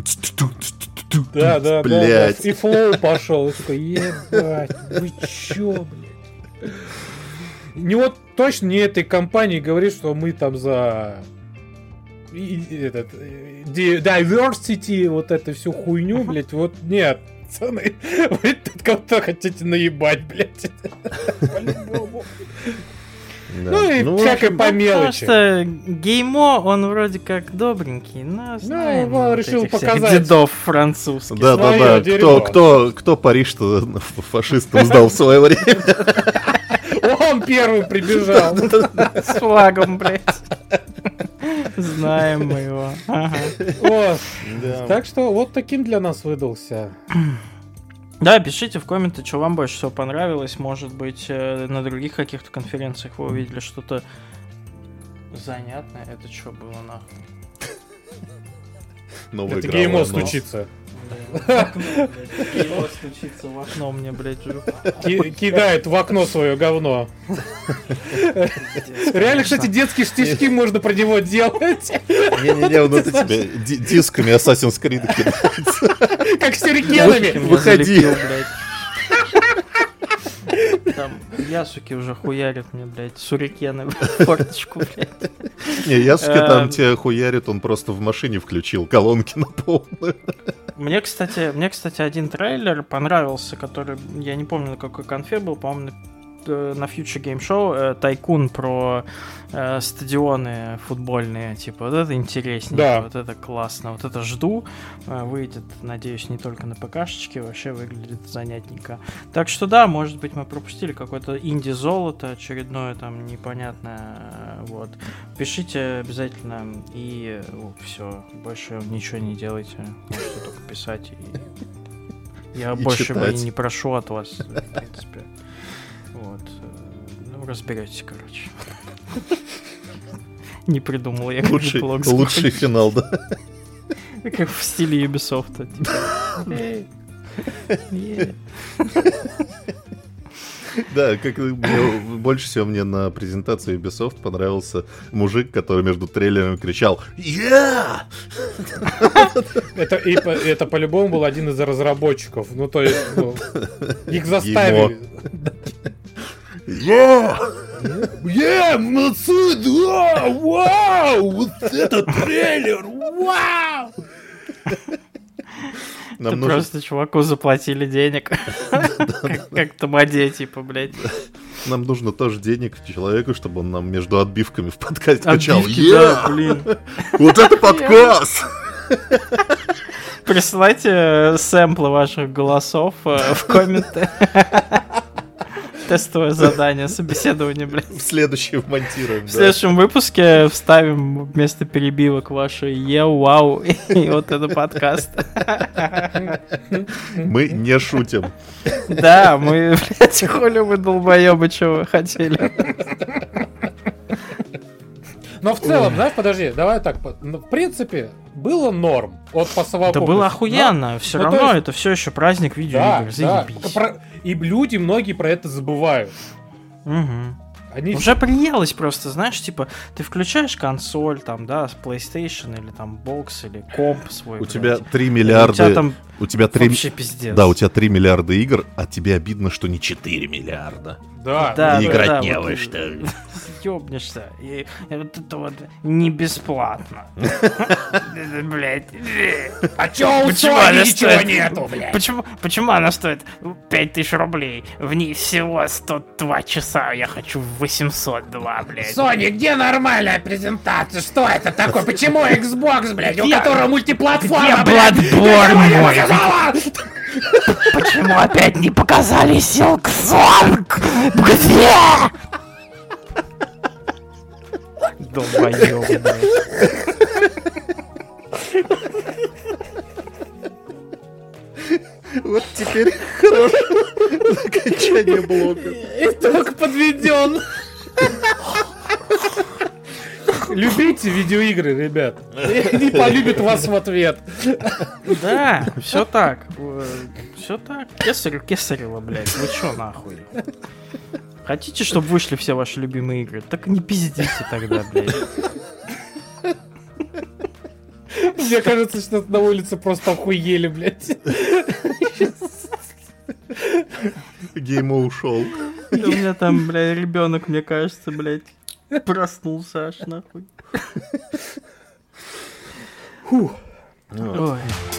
Speaker 1: Да,
Speaker 3: блядь.
Speaker 1: И флоу пошел. И такой, ебать, вы чё, блядь? Не вот точно не этой компании говорит, что мы там за diversity, вот эту всю хуйню, блядь, вот нет. Пацаны, вы тут кого-то хотите наебать, блядь. По-любому.
Speaker 3: Да.
Speaker 1: Ну и всякое по мелочи.
Speaker 2: Просто Геймо, он вроде как добренький, но знаем
Speaker 1: он
Speaker 2: вот
Speaker 1: решил
Speaker 2: этих всех
Speaker 1: показать.
Speaker 2: дедов французских.
Speaker 3: Да. Кто Париж-то фашистам сдал в свое время?
Speaker 1: Он первый прибежал.
Speaker 2: С флагом, блядь. Знаем мы его. Ага.
Speaker 1: Вот. Так что вот таким для нас выдался.
Speaker 2: Да, пишите в комменты, что вам больше всего понравилось. Может быть, на других каких-то конференциях вы увидели что-то занятное. Это что было нахуй?
Speaker 3: Новая
Speaker 1: Это
Speaker 3: игра
Speaker 1: геймо
Speaker 3: в окно.
Speaker 1: стучится.
Speaker 2: Геймо стучится в окно мне, блядь,
Speaker 1: Кидает в окно свое говно. Реально, кстати, детские штучки можно про него делать.
Speaker 3: Не-не-не, он это тебе дисками Assassin's Creed кидается.
Speaker 1: Как сюрикенами.
Speaker 3: Выходи.
Speaker 2: Там Ясуки уже хуярит мне, блядь, сурикены в форточку, блядь.
Speaker 3: Не, Ясуки там тебя хуярит, он просто в машине включил колонки на полную.
Speaker 2: Мне, кстати, один трейлер понравился, который, я не помню, на какой конфе был, по-моему, на Future Game Show, тайкун про стадионы футбольные, типа, вот это интереснее,
Speaker 1: да.
Speaker 2: Вот это классно, вот это жду, выйдет, надеюсь, не только на ПК-шечке, вообще выглядит занятненько. Так что да, может быть, мы пропустили какое-то инди-золото очередное, там, непонятное, вот. Пишите обязательно, и все, больше ничего не делайте, можете только писать, и я больше
Speaker 3: читать.
Speaker 2: не прошу от вас, в принципе. Вот. Ну, разберетесь, короче. Не придумал я
Speaker 3: Лучший финал, да?
Speaker 2: Как в стиле Ubisoft.
Speaker 3: Да, как больше всего мне на презентации Ubisoft понравился мужик, который между трейлерами кричал «Yeah!».
Speaker 1: Это по-любому был один из разработчиков. Ну, то есть, их заставили. Молодцы, да, вау, вот это трейлер, вау.
Speaker 2: Нам просто чуваку заплатили денег. Как Тамаде, типа, блядь.
Speaker 3: Нам нужно тоже денег человеку, чтобы он нам между отбивками в подкасте качал.
Speaker 2: Да, блин.
Speaker 3: Вот это подкаст!
Speaker 2: Присылайте сэмплы ваших голосов в комменты. Тестовое задание, собеседование, блядь.
Speaker 3: В следующем монтируем,
Speaker 2: В следующем выпуске вставим вместо перебивок ваши вау и вот это подкаст.
Speaker 3: Мы не шутим.
Speaker 2: Да, мы, блядь, хули вы долбоебы, что вы хотели.
Speaker 1: Но в целом, знаешь, подожди, давай так, в принципе, было норм. Вот по совокупности.
Speaker 2: Это было охуенно, все равно это все еще праздник видеоигр, заебись.
Speaker 1: И люди многие про это забывают.
Speaker 2: Они... Уже приелось просто, знаешь, типа, ты включаешь консоль, там, да, PlayStation или там бокс или комп свой.
Speaker 3: У тебя 3 миллиарда... У тебя 3...
Speaker 2: Вообще пиздец.
Speaker 3: Да, у тебя 3 миллиарда игр, а тебе обидно, что не 4 миллиарда.
Speaker 1: Да,
Speaker 3: и играть не во что.
Speaker 2: Ёбнешься. И вот это вот не бесплатно. Блять.
Speaker 1: А чё у Sony ничего нету, блядь?
Speaker 2: Почему она стоит 5000 рублей? В ней всего 102 часа, я хочу 802, блядь.
Speaker 1: Sony, где нормальная презентация? Что это такое? Почему Xbox, блядь, у которого мультиплатформа,
Speaker 2: блядь? Где Bloodborne мой? Почему опять не показали Silk Song? Где? Долбоёб, блядь.
Speaker 3: Вот теперь хорошее окончание блока.
Speaker 1: Итог подведен. Любите видеоигры, ребят. И не полюбят вас в ответ.
Speaker 2: Да, все так. Все так. Кесарево, блядь. Вы чё нахуй? Хотите, чтобы вышли все ваши любимые игры? Так не пиздите тогда, блядь.
Speaker 1: Мне кажется, что на улице просто охуели, блядь.
Speaker 3: Геймо ушел.
Speaker 2: У меня там, блядь, ребенок, мне кажется, блядь, проснулся аж нахуй.
Speaker 1: Фух.
Speaker 2: Ой.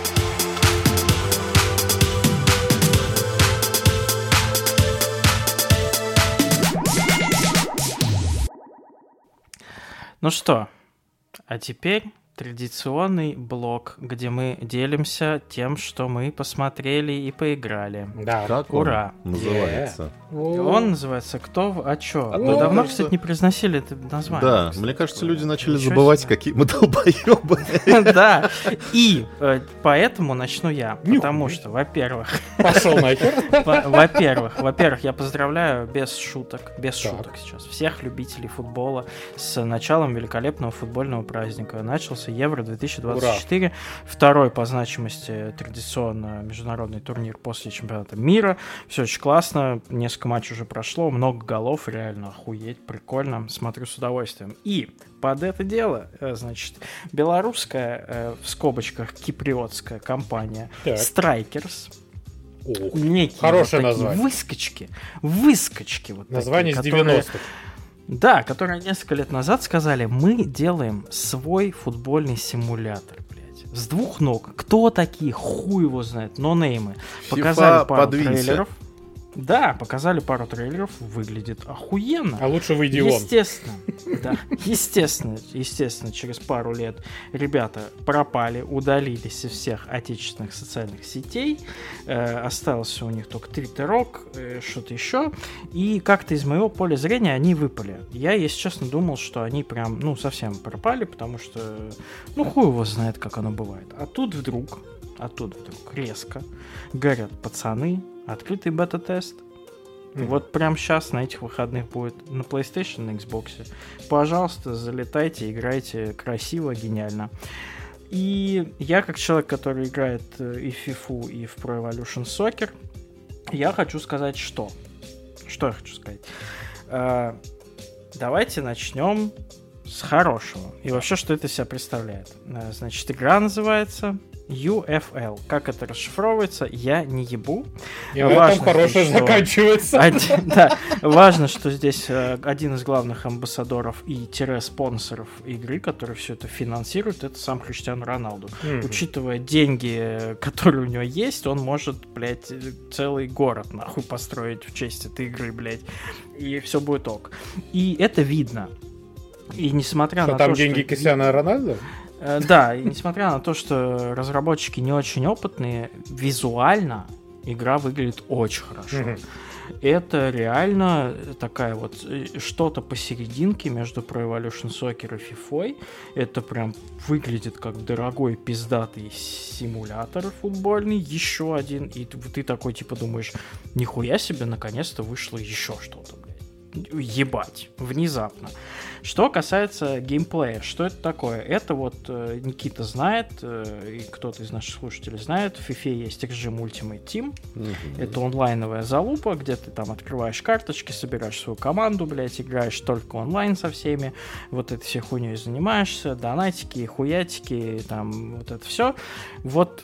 Speaker 2: Ну что, а теперь традиционный блок, где мы делимся тем, что мы посмотрели и поиграли.
Speaker 1: Да.
Speaker 3: Как
Speaker 2: Ура.
Speaker 3: он называется?
Speaker 2: Он называется «Кто? А чё?».
Speaker 1: Ну,
Speaker 2: Мы давно,
Speaker 3: кажется-
Speaker 2: кстати, не произносили это название.
Speaker 3: Да,
Speaker 2: кстати,
Speaker 3: мне кажется,
Speaker 2: такое.
Speaker 3: люди начали
Speaker 2: Ничего
Speaker 3: забывать,
Speaker 2: себе.
Speaker 3: какие мы долбоебы.
Speaker 2: Да, и поэтому начну я,
Speaker 1: Нихуя.
Speaker 2: потому что, во-первых,
Speaker 1: Пошел нахер.
Speaker 2: Во-первых, я поздравляю без шуток сейчас всех любителей футбола с началом великолепного футбольного праздника. Начался Евро 2024, второй по значимости традиционно международный турнир после чемпионата мира. Все очень классно, несколько матчей уже прошло, много голов, реально охуеть, прикольно, смотрю с удовольствием. И под это дело, значит, белорусская, в скобочках киприотская компания
Speaker 1: Так.
Speaker 2: Strikers,
Speaker 1: Ух,
Speaker 2: некие
Speaker 1: хорошее
Speaker 2: вот такие
Speaker 1: название.
Speaker 2: выскочки вот
Speaker 1: Название
Speaker 2: такие,
Speaker 1: с
Speaker 2: которые,
Speaker 1: 90-х.
Speaker 2: да, которые несколько лет назад сказали, мы делаем свой футбольный симулятор, блядь, с двух ног. Кто такие? Хуй его знает, нонеймы. Показали
Speaker 3: FIFA,
Speaker 2: пару
Speaker 3: подвинься.
Speaker 2: трейлеров. Да, показали пару трейлеров, выглядит охуенно.
Speaker 1: А лучше выйди вон.
Speaker 2: Естественно, да, естественно, через пару лет ребята пропали, удалились из всех отечественных социальных сетей, остался у них только твиттерок, что-то еще, и как-то из моего поля зрения они выпали. Я, если честно, думал, что они прям, совсем пропали, потому что, хуй его знает, как оно бывает. А тут вдруг резко горят пацаны, открытый бета-тест. Вот прямо сейчас на этих выходных будет на PlayStation, на Xbox. Пожалуйста, залетайте, играйте красиво, гениально. И я, как человек, который играет и в FIFA, и в Pro Evolution Soccer, я хочу сказать, что я хочу сказать. Давайте начнем с хорошего. И вообще, что это из себя представляет. Значит, игра называется UFL. Как это расшифровывается, я не ебу.
Speaker 1: И на этом хорошее заканчивается.
Speaker 2: Да, важно, что здесь один из главных амбассадоров и спонсоров игры, который все это финансирует, это сам Криштиану Роналду. Учитывая деньги, которые у него есть, он может, блядь, целый город нахуй построить в честь этой игры, блядь. И все будет ок. И это видно. И несмотря
Speaker 1: что
Speaker 2: на
Speaker 1: там
Speaker 2: то,
Speaker 1: деньги
Speaker 2: что...
Speaker 1: Криштиану Роналду?
Speaker 2: Да, и несмотря на то, что разработчики не очень опытные, визуально игра выглядит очень хорошо. Это реально такая вот что-то посерединке между Pro Evolution Soccer и FIFA. Это прям выглядит как дорогой пиздатый симулятор футбольный, еще один. И ты такой типа думаешь, нихуя себе, наконец-то вышло еще что-то, блядь. Ебать, внезапно. Что касается геймплея, что это такое? Это вот Никита знает, и кто-то из наших слушателей знает, в FIFA есть режим Ultimate Team. Это онлайновая залупа, где ты там открываешь карточки, собираешь свою команду, блядь, играешь только онлайн со всеми, вот этой всей хуйней занимаешься, донатики, хуятики, там вот это все. Вот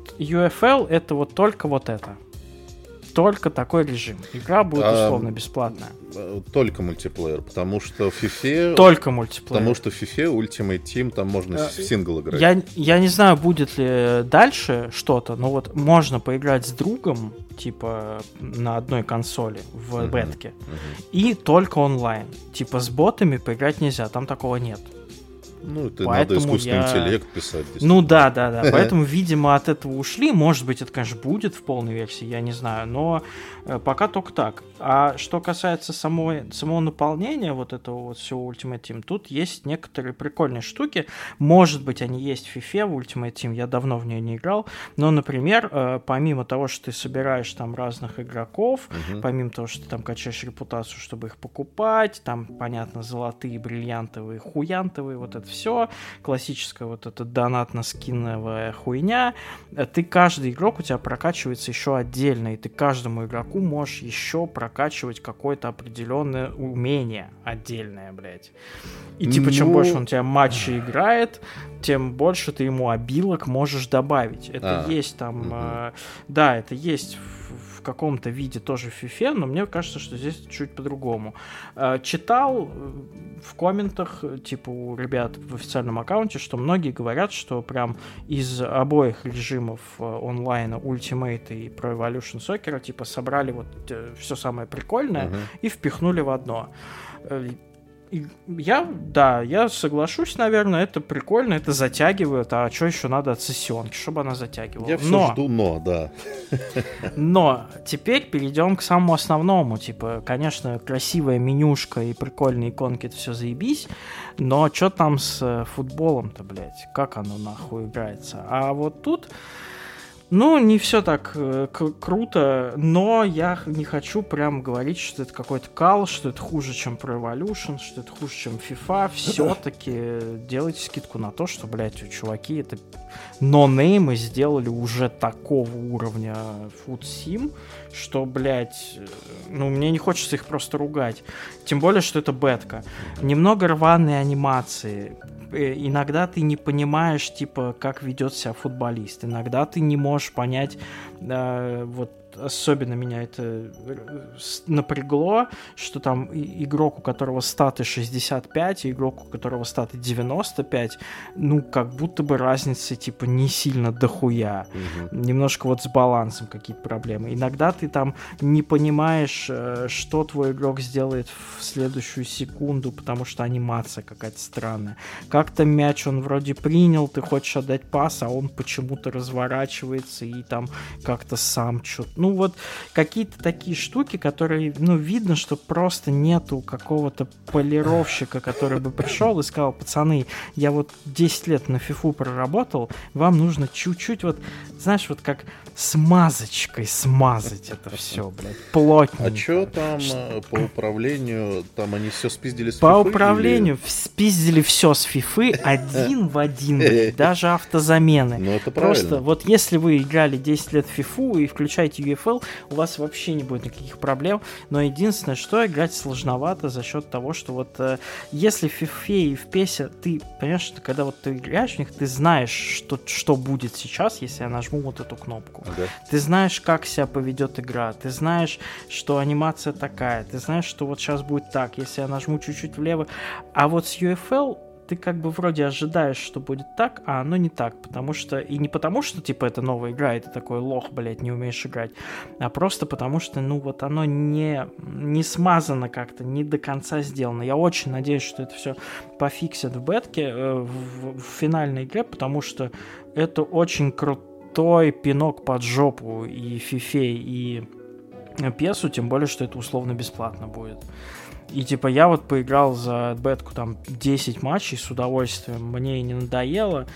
Speaker 2: UFL это вот только вот это. Только такой режим. Игра будет условно бесплатная.
Speaker 3: Только мультиплеер, потому что в FIFA...
Speaker 2: Только мультиплеер.
Speaker 3: Потому что в FIFA Ultimate Team там можно в сингл играть.
Speaker 2: Я не знаю, будет ли дальше что-то, но вот можно поиграть с другом, типа на одной консоли в бетке, и только онлайн. Типа с ботами поиграть нельзя, там такого нет.
Speaker 3: Ну, это надо искусственный интеллект писать.
Speaker 2: Ну да. Поэтому, видимо, от этого ушли. Может быть, это, конечно, будет в полной версии, я не знаю. Но пока только так. А что касается самого наполнения вот этого вот всего Ultimate Team, тут есть некоторые прикольные штуки. Может быть, они есть в FIFA, в Ultimate Team. Я давно в нее не играл. Но, например, помимо того, что ты собираешь там разных игроков, помимо того, что ты там качаешь репутацию, чтобы их покупать, там, понятно, золотые, бриллиантовые, хуянтовые, вот это все, классическая вот эта донатно-скиновая хуйня, ты каждый игрок у тебя прокачивается еще отдельно, и ты каждому игроку можешь еще прокачивать какое-то определенное умение отдельное, блядь. И типа, чем больше он у тебя матчей играет, тем больше ты ему обилок можешь добавить. Это есть там... Да, это есть в каком-то виде тоже в FIFA, но мне кажется, что здесь чуть по-другому. Читал в комментах, типа у ребят в официальном аккаунте, что многие говорят, что прям из обоих режимов онлайна, Ultimate и Pro Evolution Soccer, типа собрали вот все самое прикольное и впихнули в одно. Я соглашусь, наверное, это прикольно, это затягивает, а что еще надо от сессионки, чтобы она затягивала?
Speaker 3: Я все жду, да.
Speaker 2: Но теперь перейдем к самому основному, типа, конечно, красивая менюшка и прикольные иконки, это все заебись, но что там с футболом-то, блядь, как оно нахуй играется? А вот тут... Ну, не все так круто, но я не хочу прям говорить, что это какой-то кал, что это хуже, чем Pro Evolution, что это хуже, чем FIFA. Все-таки делайте скидку на то, что, блядь, чуваки, это нонеймы сделали уже такого уровня Foot Sim, что, блядь, ну, мне не хочется их просто ругать. Тем более, что это бетка. Немного рваные анимации. Иногда ты не понимаешь, типа, как ведет себя футболист. Иногда ты не можешь понять, вот особенно меня это напрягло, что там игрок, у которого статы 65, и игрок, у которого статы 95, ну, как будто бы разница, типа, не сильно дохуя. Немножко вот с балансом какие-то проблемы. Иногда ты там не понимаешь, что твой игрок сделает в следующую секунду, потому что анимация какая-то странная. Как-то мяч он вроде принял, ты хочешь отдать пас, а он почему-то разворачивается и там как-то сам что-то... Ну, вот какие-то такие штуки, которые, ну, видно, что просто нету какого-то полировщика, который бы пришел и сказал: пацаны, я вот 10 лет на фифу проработал, вам нужно чуть-чуть вот, знаешь, вот как смазочкой смазать это все, блядь, плотненько.
Speaker 3: А что там по управлению? Там они все спиздили с фифы?
Speaker 2: По управлению спиздили все с фифы один в один, блядь, даже автозамены.
Speaker 3: Ну, это правильно.
Speaker 2: Просто вот если вы играли 10 лет в фифу и включаете UFL, у вас вообще не будет никаких проблем, но единственное, что играть сложновато за счет того, что вот если в фифе и в песе ты, понимаешь, что когда вот ты играешь в них, ты знаешь, что будет сейчас, если я нажму вот эту кнопку.
Speaker 3: Ага.
Speaker 2: Ты знаешь, как себя поведет игра, ты знаешь, что анимация такая, ты знаешь, что вот сейчас будет так, если я нажму чуть-чуть влево, а вот с UFL ты как бы вроде ожидаешь, что будет так, а оно не так, потому что... И не потому, что, типа, это новая игра, и ты такой лох, блядь, не умеешь играть, а просто потому что, ну, вот оно не смазано как-то, не до конца сделано. Я очень надеюсь, что это все пофиксят в бетке, в финальной игре, потому что это очень крутой пинок под жопу и фифе, и песу, тем более, что это условно бесплатно будет. И типа я вот поиграл за бетку там 10 матчей с удовольствием, мне не надоело,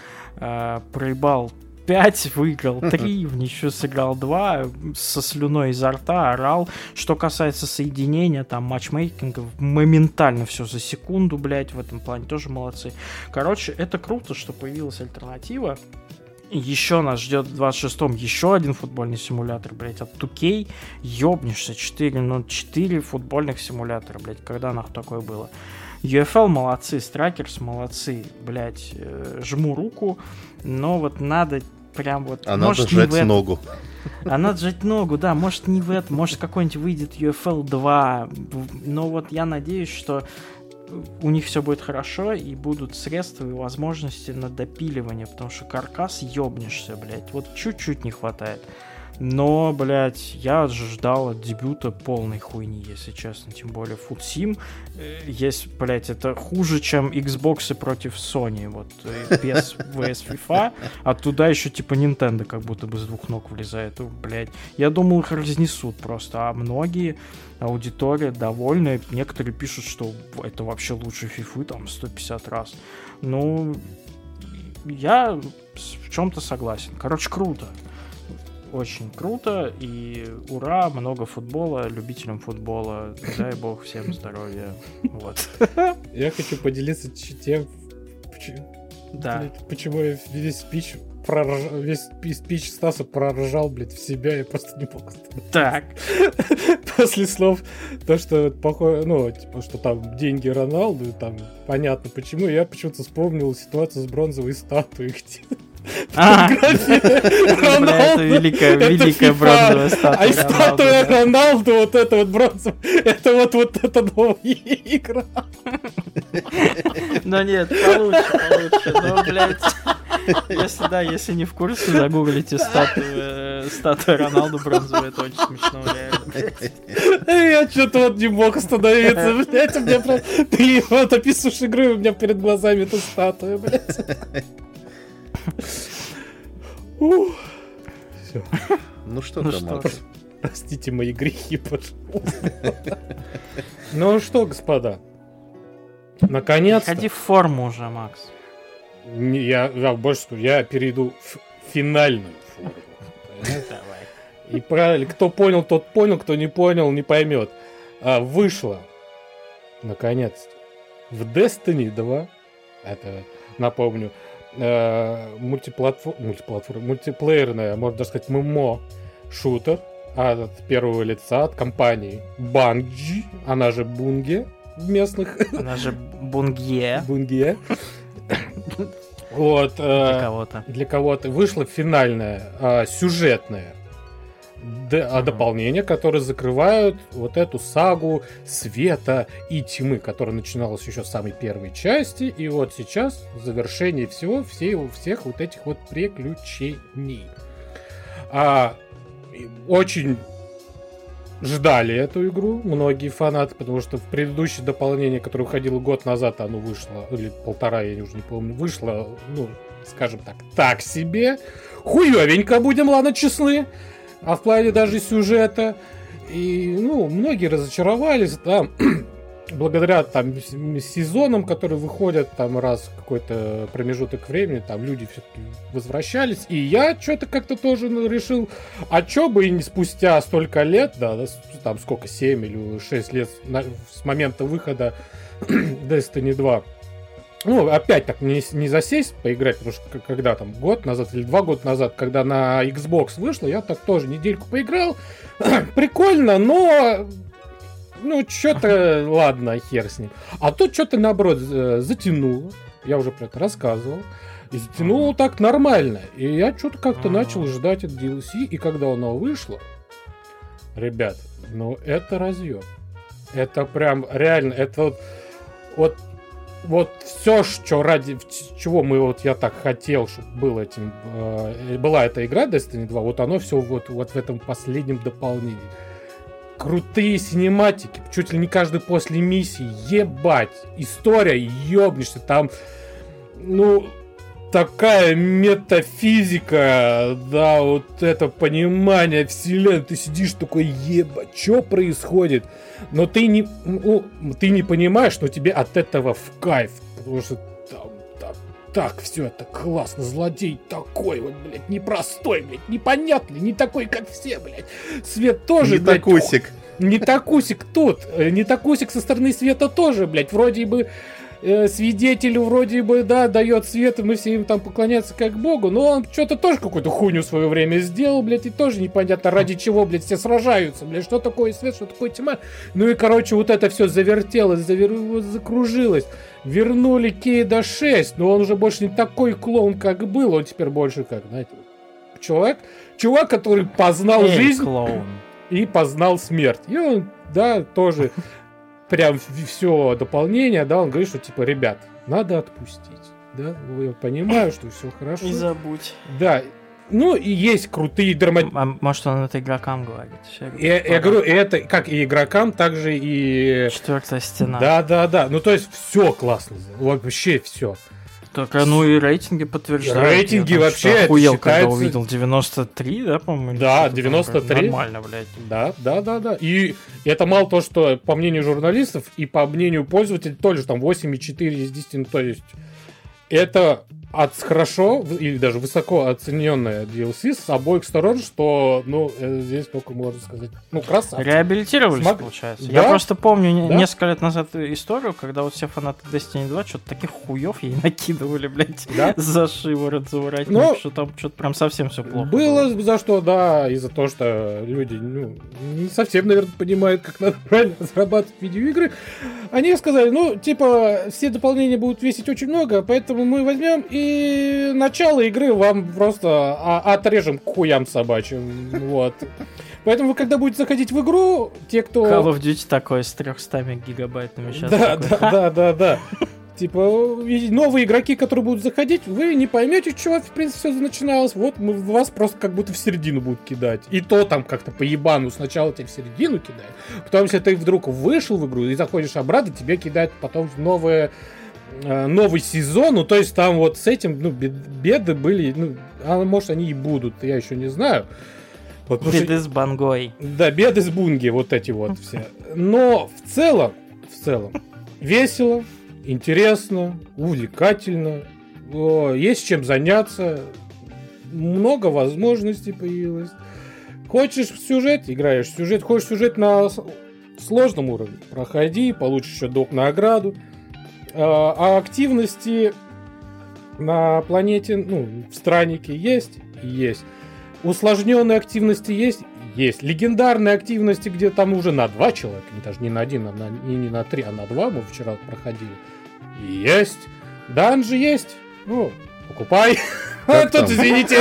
Speaker 2: проебал 5, выиграл 3, в ничью сыграл 2, со слюной изо рта орал. Что касается соединения, там, матчмейкинга, моментально все за секунду, блять, в этом плане тоже молодцы. Короче, это круто, что появилась альтернатива. Еще нас ждет в 26-м еще один футбольный симулятор, блять, от 2K. Ёбнешься, 4 футбольных симулятора, блять, когда нахуй такое было? UFL молодцы, Strikers молодцы, блять, жму руку, но вот надо прям вот...
Speaker 3: А надо сжать ногу.
Speaker 2: А надо сжать ногу, да, может не в этом, может какой-нибудь выйдет UFL 2, но вот я надеюсь, что у них все будет хорошо и будут средства и возможности на допиливание, потому что каркас ёбнешься, блядь, вот чуть-чуть не хватает. Но, блядь, я ждал от дебюта полной хуйни, если честно, тем более Foot Sim есть, блядь, это хуже, чем Xbox против Sony, вот, без vs FIFA, а туда еще типа Nintendo как будто бы с двух ног влезает, блядь. Я думал, их разнесут просто, а многие... Аудитория довольна. Некоторые пишут, что это вообще лучше фифы, там, 150 раз. Ну, я в чем-то согласен. Короче, круто. Очень круто. И ура, много футбола. Любителям футбола. Дай бог всем здоровья. Вот.
Speaker 1: Я хочу поделиться тем, почему я весь спич Стаса проржал, блядь, в себя, я просто не мог.
Speaker 2: Так.
Speaker 1: После слов, то, что похоже, ну, типа, что там деньги Роналду, там понятно почему, я почему-то вспомнил ситуацию с бронзовой статуей, где
Speaker 2: Бля, это великая бронзовая статуя.
Speaker 1: А и статуя Роналду, вот эта вот бронзовая, это вот эта новая игра.
Speaker 2: Ну нет, получше. Ну, блядь, если не в курсе, загуглите статуя Роналду бронзовая, это очень смешно, реально.
Speaker 1: Я что-то вот не мог остановиться, блядь, у меня просто... Ты вот описываешь игру, и у меня перед глазами эта статуя, блядь. Все.
Speaker 3: Ну что там, Макс?
Speaker 1: Простите мои грехи, пожалуйста. Ну что, господа, наконец-то...
Speaker 2: Ходи в форму уже, Макс.
Speaker 1: Я больше скажу, я перейду в финальную форму.
Speaker 2: Давай.
Speaker 1: И правильно, кто понял, тот понял, кто не понял, не поймет. Вышло, наконец-то, в Destiny 2, это, напомню, мультиплеерная, можно даже сказать, ММО-шутер от первого лица, от компании Bungie, она же Bungie в местных.
Speaker 2: Она же Бунгье.
Speaker 1: Бунгье. Вот.
Speaker 2: Для кого-то.
Speaker 1: Для кого-то вышло финальное сюжетное дополнение, которые закрывают вот эту сагу света и тьмы, которая начиналась еще с самой первой части, и вот сейчас завершение всех вот этих вот приключений. Очень ждали эту игру многие фанаты, потому что в предыдущее дополнение, которое выходило год назад, оно вышло, или полтора, я уже не помню, вышло, ну, скажем так себе. Хуёвенько, будем, ладно, честны. А в плане даже сюжета. И, ну, многие разочаровались, там, благодаря там сезонам, которые выходят там раз в какой-то промежуток времени, там люди все-таки возвращались. И я что-то как-то тоже решил, а чё бы и не спустя столько лет, да, там сколько, 7 или 6 лет с момента выхода Destiny 2, ну, опять так не засесть, поиграть, потому что когда там год назад или 2 года назад, когда на Xbox вышло, я так тоже недельку поиграл. Прикольно, но... Ну, что-то, ладно, хер с ним. А тут что-то, наоборот, затянуло. Я уже про это рассказывал. И затянуло так нормально. И я что-то как-то начал ждать от DLC. И когда оно вышло, ребят, ну, это разъем. Это прям реально, это вот все, что ради чего я так хотел, чтобы была эта игра Destiny 2, вот оно все вот в этом последнем дополнении. Крутые синематики, чуть ли не каждый после миссии, ебать, история, ебнешься, там, ну, такая метафизика, да, вот это понимание вселенной, ты сидишь такой, ебать, что происходит? Но ты не понимаешь, но тебе от этого в кайф, потому что там так все это классно, злодей такой вот, блядь, непростой, блядь, непонятный, не такой, как все, блядь. Свет тоже,
Speaker 3: не такусик.
Speaker 1: Не такусик тут, не такусик со стороны Света тоже, блядь, вроде бы свидетелю вроде бы, да, дает свет, и мы все им там поклоняться как богу, но он что-то тоже какую-то хуйню в свое время сделал, блядь, и тоже непонятно ради чего, блядь, все сражаются, блядь, что такое свет, что такое тьма. Ну и, короче, вот это все завертелось, закружилось. Вернули Кейда 6, но он уже больше не такой клоун, как был, он теперь больше как, знаете, чувак, который познал жизнь
Speaker 2: клоун.
Speaker 1: И познал смерть. И он, да, тоже... Прям все дополнение, да, он говорит, что типа, ребят, надо отпустить, да, я понимаю, что все хорошо.
Speaker 2: Не забудь. Да,
Speaker 1: ну и есть крутые
Speaker 2: может, он это игрокам говорит.
Speaker 1: Я говорю, это как и игрокам, так же и...
Speaker 2: Четвертая стена.
Speaker 1: Да, ну то есть все классно, вообще все.
Speaker 2: Так, ну и рейтинги подтверждают.
Speaker 1: Рейтинги вообще
Speaker 2: охуел,
Speaker 1: считается...
Speaker 2: когда увидел 93, да, по-моему?
Speaker 1: Да, 93.
Speaker 2: Нормально, блядь.
Speaker 1: Да. И это мало то, что по мнению журналистов и по мнению пользователей тоже там 8,4 из 10. Ну, то есть это хорошо или даже высоко оцененная DLC с обоих сторон, что, ну, здесь только можно сказать, ну, красавцы.
Speaker 2: Реабилитировались, получается. Да? Я просто помню несколько лет назад историю, когда вот все фанаты Destiny 2 что-то таких хуев ей накидывали, блядь, за шиворот, за воротник, что там что-то прям совсем все плохо
Speaker 1: было. За что, да, из-за того, что люди, ну, не совсем, наверное, понимают, как надо правильно разрабатывать видеоигры. Они сказали, ну, типа, все дополнения будут весить очень много, поэтому мы возьмем и и начало игры вам просто отрежем к хуям собачьим. Вот. Поэтому вы, когда будете заходить в игру, те, кто...
Speaker 2: Call of Duty такой с 300 гигабайтами сейчас.
Speaker 1: Да. Типа, новые игроки, которые будут заходить, вы не поймете, что, в принципе, все начиналось. Вот вас просто как будто в середину будут кидать. И то там как-то по ебану сначала тебя в середину кидают. Потом, если ты вдруг вышел в игру и заходишь обратно, тебе кидают потом в новый сезон. Ну, то есть там вот с этим, беды были. А может, они и будут, я еще не знаю. Вот,
Speaker 2: беды с бангой.
Speaker 1: Да, беды с бунги, вот эти вот все. Но в целом, весело, интересно, увлекательно, есть чем заняться, много возможностей появилось. Хочешь в сюжет, играешь в сюжет, хочешь сюжет на сложном уровне, проходи, получишь еще награду. А активности на планете, в страннике есть. Усложненные активности есть. Легендарные активности, где там уже на 2 человека, даже не на 1, и не на 3, а на 2 мы вчера проходили. Есть. Данжи есть. Покупай. Тут, извините.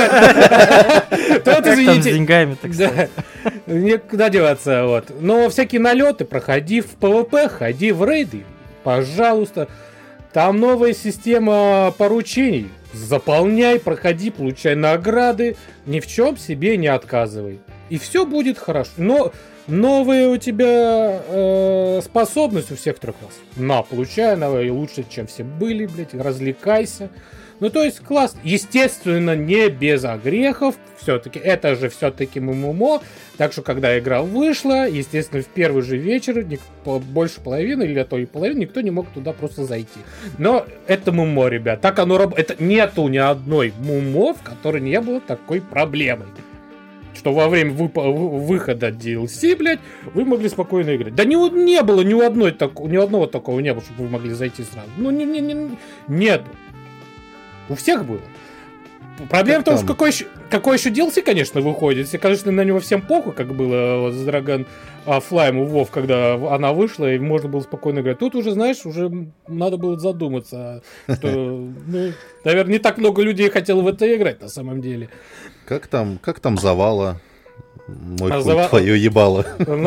Speaker 2: Тут, извините. С деньгами, так сказать.
Speaker 1: Никуда деваться, вот. Но всякие налеты, проходи в ПВП, ходи в рейды. Пожалуйста. Там новая система поручений. Заполняй, проходи, получай награды. Ни в чем себе не отказывай. И все будет хорошо. Но новые у тебя способности у всех 3 классов. Получай новые лучше, чем все были, блядь. Развлекайся. То есть класс. Естественно, не без огрехов. Все-таки это же все-таки ММО. Так что, когда игра вышла, естественно, в первый же вечер больше половины или то и половины никто не мог туда просто зайти. Но это ММО, ребят. Так оно работает. Нету ни одной ММО, в которой не было такой проблемой. Что во время выхода DLC, блядь, вы могли спокойно играть. Да не было ни одного такого не было, чтобы вы могли зайти сразу. Нет. У всех было. Проблема в том, что какой еще DLC, конечно, выходит. Если, конечно, на него всем похуй, как было с Dragon Flame у WoW, когда она вышла, и можно было спокойно играть. Тут уже, знаешь, уже надо было задуматься, что, наверное, не так много людей хотело в это играть, на самом деле.
Speaker 3: Как там Завала? Мой хуй твое ебало.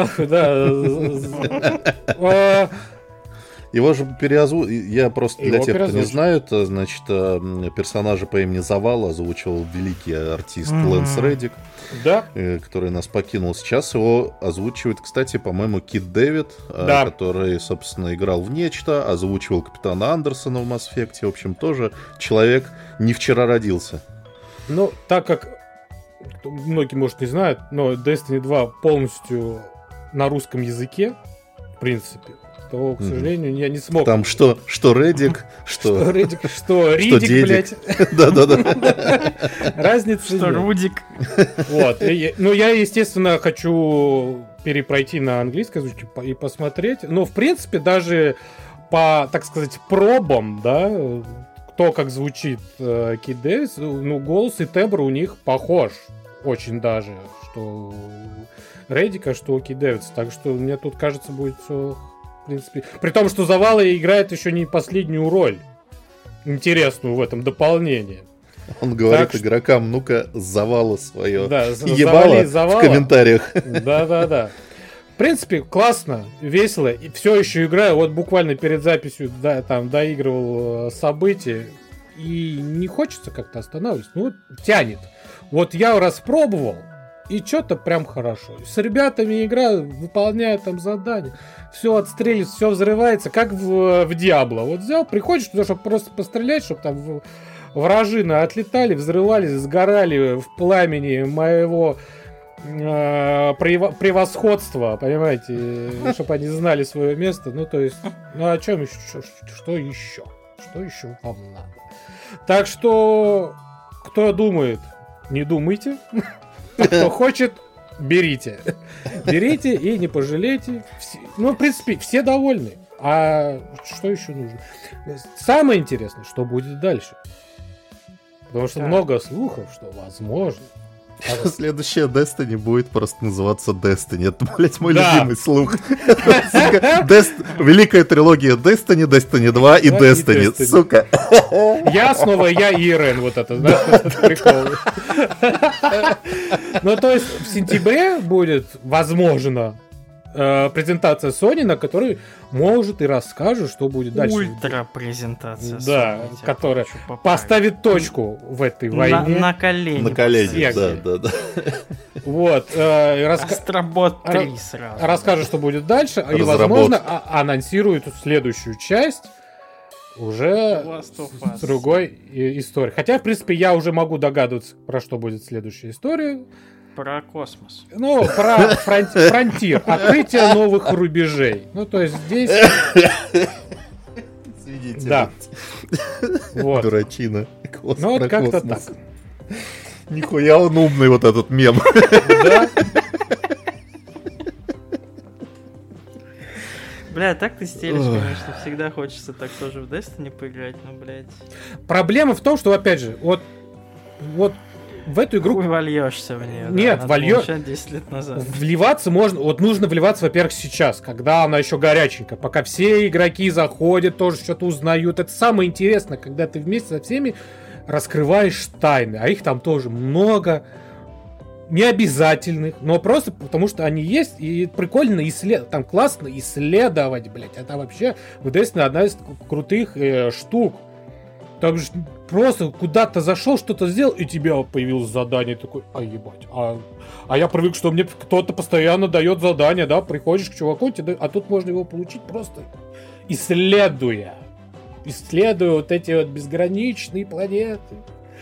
Speaker 1: Да.
Speaker 3: Его же я просто для тех, кто не знает, значит, персонажа по имени Завала озвучивал великий артист Лэнс Реддик, который нас покинул. Сейчас его озвучивает, кстати, по-моему, Кит Дэвид, который, собственно, играл в Нечто, озвучивал Капитана Андерсона в Mass Effect. В общем, тоже человек не вчера родился.
Speaker 1: Так как многие, может, не знают, но Destiny 2 полностью на русском языке, в принципе, то, к сожалению, я не смог.
Speaker 3: Там что Реддик, что
Speaker 1: Ридик, блядь.
Speaker 3: Да.
Speaker 1: Разница
Speaker 2: что нет. Рудик.
Speaker 1: Вот. Я, естественно, хочу перепройти на английской озвучке и посмотреть. Но, в принципе, даже по, так сказать, пробам, да, то, как звучит Кит Дэвис, голос и тембр у них похож. Очень даже, что у Реддика, что у Кит Дэвиса. Так что мне тут, кажется, будет все... В принципе. При том, что Завала играет еще не последнюю роль. Интересную в этом дополнении.
Speaker 3: Он говорит игрокам, ну-ка, Завала свое.
Speaker 1: Да,
Speaker 3: ебало в комментариях.
Speaker 1: Да. В принципе, классно, весело. И все еще играю. Вот буквально перед записью доигрывал события. И не хочется как-то останавливаться. Тянет. Вот я раз пробовал. И что-то прям хорошо. С ребятами играю, выполняю там задания. Все отстреливается, все взрывается, как в Диабло. Вот взял, приходишь туда, чтобы просто пострелять, чтобы там вражины отлетали, взрывались, сгорали в пламени моего превосходства, понимаете, чтобы они знали свое место. То есть, о чем еще? Что еще? Что еще вам надо? Так что, кто думает, не думайте. Кто хочет, берите. Берите и не пожалейте. В принципе, все довольны. А что еще нужно? Самое интересное, что будет дальше. Потому что много слухов, что возможно
Speaker 3: Следующая Destiny будет просто называться Destiny. Это, блядь, мой любимый слух. Великая трилогия Destiny, Destiny 2 и Destiny, сука.
Speaker 1: Я снова я и Ирен, вот это, знаешь, этот прикол. Ну, то есть в сентябре будет, возможно, презентация Sony, на которой может и расскажет, что будет дальше.
Speaker 2: Ультра-презентация.
Speaker 1: Да, которая поставит точку в этой войне.
Speaker 2: На колени.
Speaker 3: На колени, да.
Speaker 1: Вот.
Speaker 2: Астробот 3 сразу.
Speaker 1: Расскажет, что будет дальше, и, возможно, анонсирует следующую часть уже с другой историей. Хотя, в принципе, я уже могу догадываться, про что будет следующая история.
Speaker 2: Про космос.
Speaker 1: Ну, про фронтир. Открытие новых рубежей. Ну, то есть здесь...
Speaker 3: Извините.
Speaker 1: Да. Вот.
Speaker 3: Дурачина.
Speaker 1: Ну, вот как-то так.
Speaker 3: Нихуя он умный, вот этот мем.
Speaker 1: Да.
Speaker 2: Бля, так ты стелишь, конечно. Всегда хочется так тоже в Destiny поиграть, но, блядь.
Speaker 1: Проблема в том, что, опять же, вот в эту игру...
Speaker 2: Хуй вольешься в нее.
Speaker 1: Нет,
Speaker 2: да,
Speaker 1: вольешься.
Speaker 2: 10 лет назад.
Speaker 1: Вливаться можно... Вот нужно вливаться, во-первых, сейчас, когда она еще горяченькая. Пока все игроки заходят, тоже что-то узнают. Это самое интересное, когда ты вместе со всеми раскрываешь тайны. А их там тоже много. Необязательных, но просто потому, что они есть. И прикольно исследовать. Там классно исследовать, блядь. Это вообще в Destiny одна из крутых штук. Там же просто куда-то зашел, что-то сделал, и у тебя появилось задание. Такой, ебать. А я привык, что мне кто-то постоянно дает задание, да? Приходишь к чуваку, а тут можно его получить просто исследуя. Исследуя вот эти вот безграничные планеты.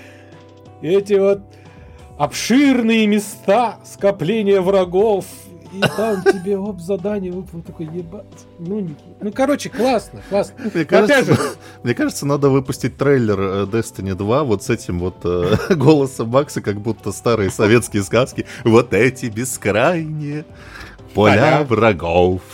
Speaker 1: Эти вот обширные места скопления врагов. И там тебе задание выпало, такой, ебать. Ну, короче, классно.
Speaker 3: Мне кажется, надо выпустить трейлер Destiny 2 вот с этим вот голосом Макса, как будто старые советские сказки. Вот эти бескрайние поля врагов.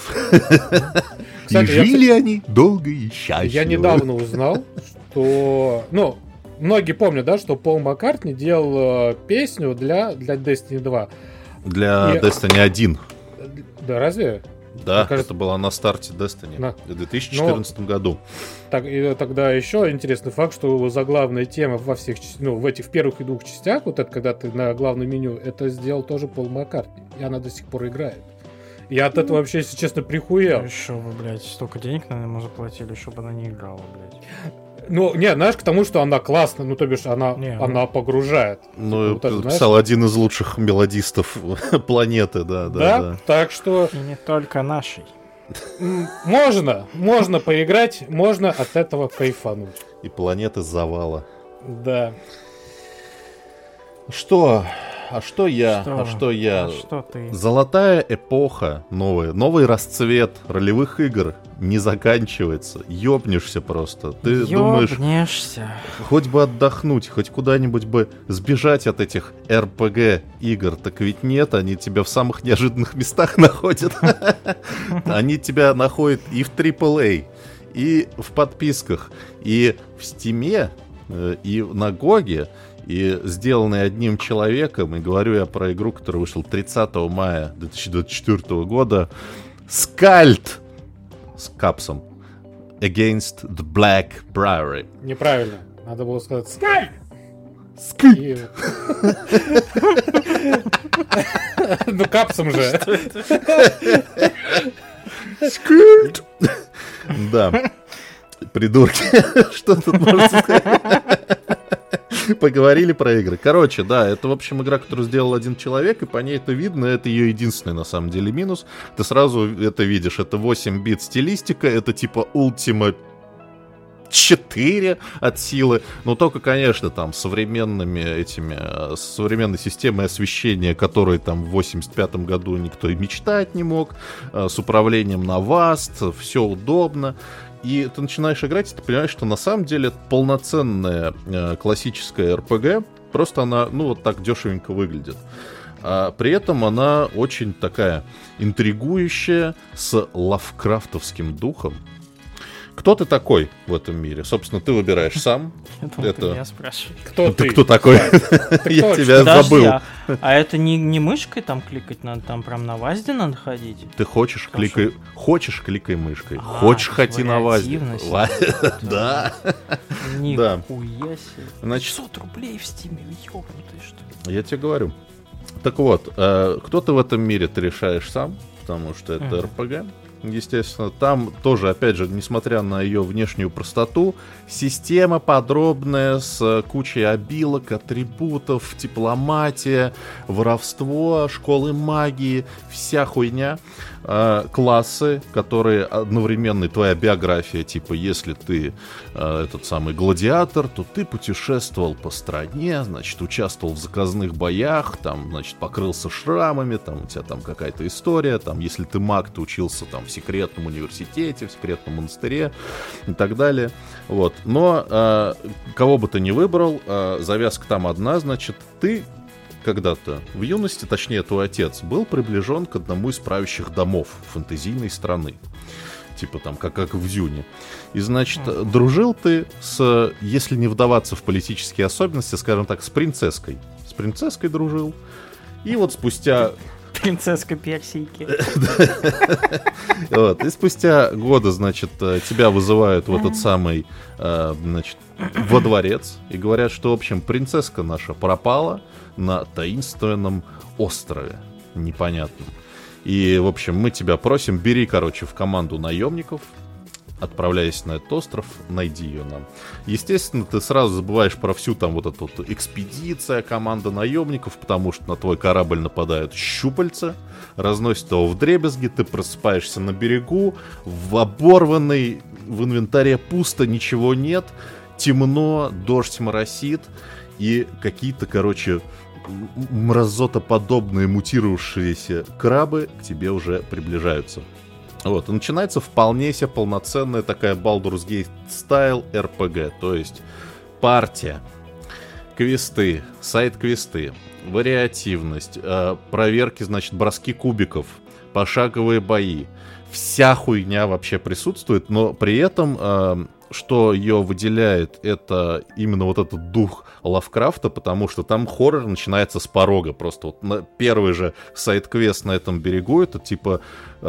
Speaker 3: И жили они долго и счастливо.
Speaker 1: Я недавно узнал, что... Ну, многие помнят, да, что Пол Маккартни делал песню для Destiny 2.
Speaker 3: Для Destiny 1.
Speaker 1: Да, разве?
Speaker 3: Да, кажется, это было на старте Destiny в 2014 году.
Speaker 1: И тогда еще интересный факт, что заглавная тема во всех, в этих первых и двух частях, вот это когда ты на главном меню, это сделал тоже Пол Маккартни. И она до сих пор играет. Я от этого вообще, если честно, прихуел.
Speaker 2: Еще бы, блядь, столько денег, наверное, ему заплатили, чтобы она не играла, блядь.
Speaker 1: Ну, нет, знаешь, к тому, что она классная, ну, то бишь, она погружает.
Speaker 3: Ну, вот это, писал один из лучших мелодистов планеты, да.
Speaker 1: Так что...
Speaker 2: И не только нашей.
Speaker 1: Можно поиграть, можно от этого кайфануть.
Speaker 3: И планеты завала.
Speaker 1: Да.
Speaker 3: Что я?
Speaker 2: Что ты?
Speaker 3: Золотая эпоха новая. Новый расцвет ролевых игр не заканчивается. Ёбнешься просто. Ты думаешь, хоть бы отдохнуть, хоть куда-нибудь бы сбежать от этих RPG игр. Так ведь нет, они тебя в самых неожиданных местах находят. Они тебя находят и в AAA, и в подписках, и в Steam, и на GOG. И сделанный одним человеком, и говорю я про игру, которая вышла 30 мая 2024 года, Скальд с капсом Against the Black Priory.
Speaker 1: Неправильно, надо было сказать Скальд!
Speaker 3: Скальд!
Speaker 1: Ну капсом же.
Speaker 3: Скальд! Да. Придурки. Что тут можно сказать? Поговорили про игры. Короче, да, это, в общем, игра, которую сделал один человек, и по ней это видно, это ее единственный, на самом деле, минус. Ты сразу это видишь, это 8-бит стилистика, это типа Ultima 4 от силы, но только, конечно, там современной системой освещения, которой там в 85-м году никто и мечтать не мог, с управлением на VAST, все удобно. И ты начинаешь играть, и ты понимаешь, что на самом деле это полноценная классическая RPG, просто она, вот так дешевенько выглядит. А при этом она очень такая интригующая, с лавкрафтовским духом. Кто ты такой в этом мире? Собственно, ты выбираешь сам.
Speaker 2: Я думал, ты меня спрашиваешь.
Speaker 1: Кто ты?
Speaker 3: Кто такой? Я тебя забыл.
Speaker 2: А это не мышкой там кликать надо, там прям на ВАЗде надо ходить?
Speaker 3: Ты хочешь, кликай мышкой. Хочешь, хоти на ВАЗде. Да.
Speaker 2: Нихуя себе.
Speaker 3: Значит,
Speaker 2: 500 рублей в стиме, ёбнутый, что ли?
Speaker 3: я тебе говорю. Так вот, кто ты в этом мире, ты решаешь сам, потому что это РПГ. Естественно, там тоже, опять же, несмотря на ее внешнюю простоту, система подробная с кучей обилок, атрибутов, дипломатия, воровство, школы магии, вся хуйня. Классы, которые одновременно твоя биография, типа, если ты этот самый гладиатор, то ты путешествовал по стране, значит, участвовал в заказных боях, там, значит, покрылся шрамами, там, у тебя там какая-то история, там, если ты маг, ты учился там в секретном университете, в секретном монастыре и так далее. Вот. Но кого бы ты ни выбрал, завязка там одна, значит, ты когда-то в юности, точнее, твой отец, был приближен к одному из правящих домов фэнтезийной страны. Типа там, как в Дюне. И, значит, дружил ты с, если не вдаваться в политические особенности, скажем так, с принцесской. С принцесской дружил. И вот спустя...
Speaker 2: Принцесска Персийки.
Speaker 3: И спустя годы, значит, тебя вызывают в этот самый, значит, во дворец. И говорят, что, в общем, принцесска наша пропала на таинственном острове. Непонятном. И, в общем, мы тебя просим, бери, короче, в команду наемников, отправляясь на этот остров, найди ее нам. Естественно, ты сразу забываешь про всю там вот эту вот экспедиция, команда наемников, потому что на твой корабль нападают щупальца, разносят его вдребезги, ты просыпаешься на берегу, в оборванной, в инвентаре пусто, ничего нет, темно, дождь моросит, и какие-то, короче, мразотоподобные мутировавшиеся крабы к тебе уже приближаются. Вот, и начинается вполне себе полноценная такая Baldur's Gate стайл RPG, то есть партия, квесты, сайд-квесты, вариативность, проверки, значит, броски кубиков, пошаговые бои. Вся хуйня вообще присутствует, но при этом, что ее выделяет, это именно вот этот дух Лавкрафта, потому что там хоррор начинается с порога. Просто вот первый же сайд-квест на этом берегу, это типа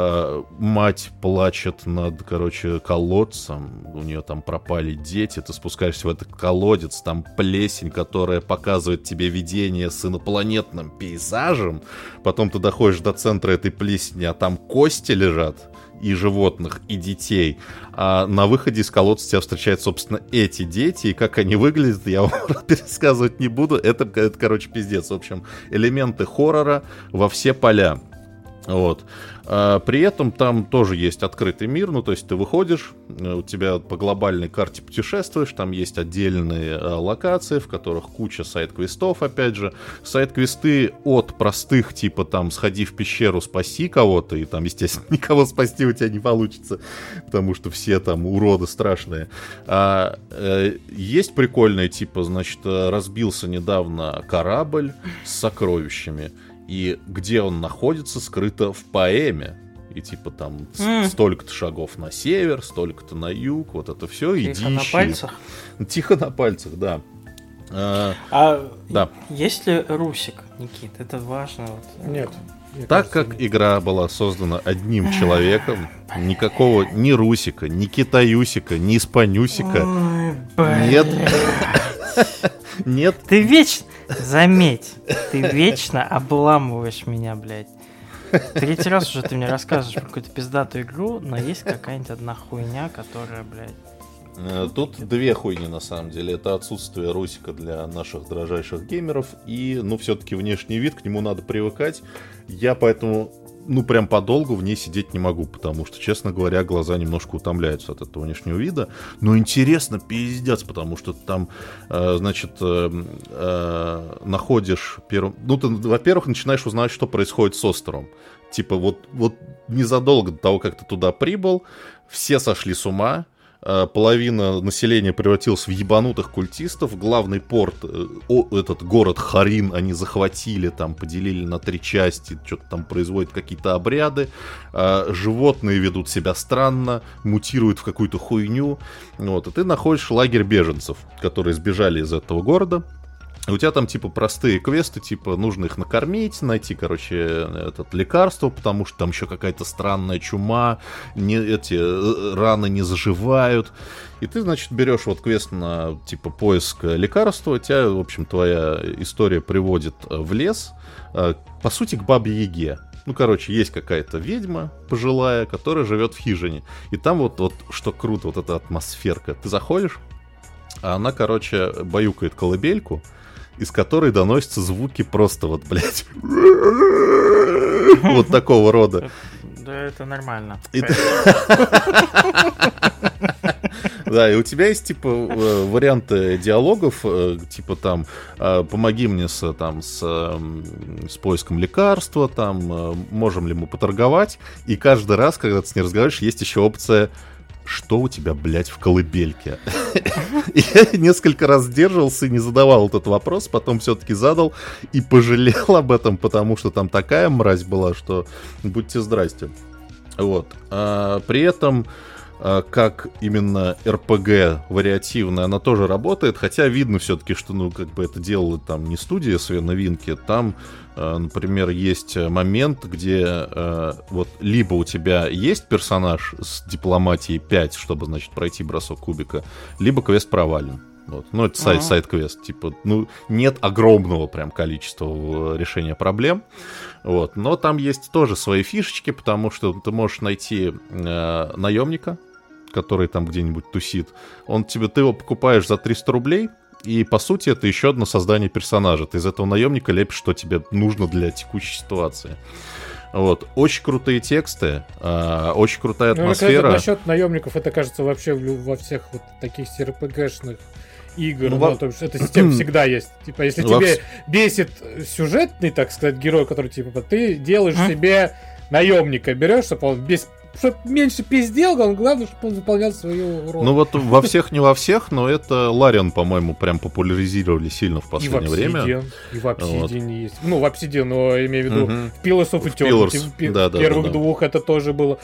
Speaker 3: мать плачет над, короче, колодцем, у нее там пропали дети, ты спускаешься в этот колодец, там плесень, которая показывает тебе видение с инопланетным пейзажем, потом ты доходишь до центра этой плесени, а там кости лежат, и животных, и детей. А на выходе из колодца тебя встречают, собственно, эти дети, и как они выглядят, я вам пересказывать не буду. Это, короче, пиздец. В общем, элементы хоррора во все поля. Вот. При этом там тоже есть открытый мир, ну то есть ты выходишь, у тебя по глобальной карте путешествуешь, там есть отдельные локации, в которых куча сайд-квестов, опять же. Сайд-квесты от простых, типа там сходи в пещеру, спаси кого-то, и там, естественно, никого спасти у тебя не получится, потому что все там уроды страшные. Есть прикольные, типа, значит, разбился недавно корабль с сокровищами. И где он находится, скрыто в поэме. И типа там столько-то шагов на север, столько-то на юг, вот это все.
Speaker 2: Тихо на пальцах?
Speaker 3: Тихо на пальцах, да.
Speaker 2: Да. Есть ли Русик, Никит? Это важно. Вот.
Speaker 1: Нет.
Speaker 3: Так как игра была создана одним человеком, никакого ни Русика, ни Китаюсика, ни Испанюсика нет. Нет.
Speaker 2: Ты вечно, заметь, ты вечно обламываешь меня, блядь. Третий раз уже ты мне рассказываешь про какую-то пиздатую игру, но есть какая-нибудь одна хуйня, которая, блядь...
Speaker 3: Тут две хуйни, на самом деле. Это отсутствие Русика для наших дрожайших геймеров и, ну, все-таки внешний вид, к нему надо привыкать. Я поэтому... ну, прям подолгу в ней сидеть не могу, потому что, честно говоря, глаза немножко утомляются от этого внешнего вида. Но интересно, пиздец, потому что там, значит, находишь первым... ну, ты, во-первых, начинаешь узнавать, что происходит с островом. Типа, вот незадолго до того, как ты туда прибыл, все сошли с ума, половина населения превратилась в ебанутых культистов. Главный порт, этот город Харин, они захватили, там поделили на 3 части, что-то там производят какие-то обряды. Животные ведут себя странно, мутируют в какую-то хуйню. Вот, и ты находишь лагерь беженцев, которые сбежали из этого города. У тебя там, типа, простые квесты, типа, нужно их накормить, найти, короче, лекарство, потому что там еще какая-то странная чума, эти раны не заживают. И ты, значит, берешь вот квест на, типа, поиск лекарства, у тебя, в общем, твоя история приводит в лес, по сути, к Бабе-Яге. Ну, короче, есть какая-то ведьма пожилая, которая живет в хижине. И там вот что круто, вот эта атмосферка. Ты заходишь, а она, короче, баюкает колыбельку, из которой доносятся звуки просто вот, блядь, вот такого рода.
Speaker 2: Да, это нормально.
Speaker 3: Да, и у тебя есть, типа, варианты диалогов, типа, там, помоги мне с поиском лекарства, там, можем ли мы поторговать, и каждый раз, когда ты с ней разговариваешь, есть еще опция: что у тебя, блядь, в колыбельке? Я несколько раз сдерживался и не задавал этот вопрос, потом все-таки задал и пожалел об этом, потому что там такая мразь была, что будьте здрасте. Вот. При этом, как именно РПГ вариативная, она тоже работает, хотя видно все-таки, что, ну, как бы это делала там не студия Свена Винки, там, например, есть момент, где вот либо у тебя есть персонаж с дипломатией 5, чтобы, значит, пройти бросок кубика, либо квест провален. Вот. Ну, это сайд-квест, типа, ну, нет огромного прям количества решения проблем, вот. Но там есть тоже свои фишечки, потому что ты можешь найти наемника, который там где-нибудь тусит, ты его покупаешь за 300 рублей, и, по сути, это еще одно создание персонажа. Ты из этого наемника лепишь, что тебе нужно для текущей ситуации. Вот. Очень крутые тексты, очень крутая атмосфера.
Speaker 1: Насчет наемников, это, кажется, вообще во всех вот таких РПГшных игр. Ну, то есть эта система всегда есть. Типа, если тебе бесит сюжетный, так сказать, герой, который, типа, ты делаешь себе наемника, берешь, чтобы он чтобы меньше пиздел, главное, чтобы он выполнял свою роль.
Speaker 3: Ну вот во всех, не во всех, но это Лариан, по-моему, прям популяризировали сильно в последнее время.
Speaker 1: И в Obsidian есть. Ну, в Obsidian, но я имею в виду в Pillars of Eternity. В первых двух это тоже было.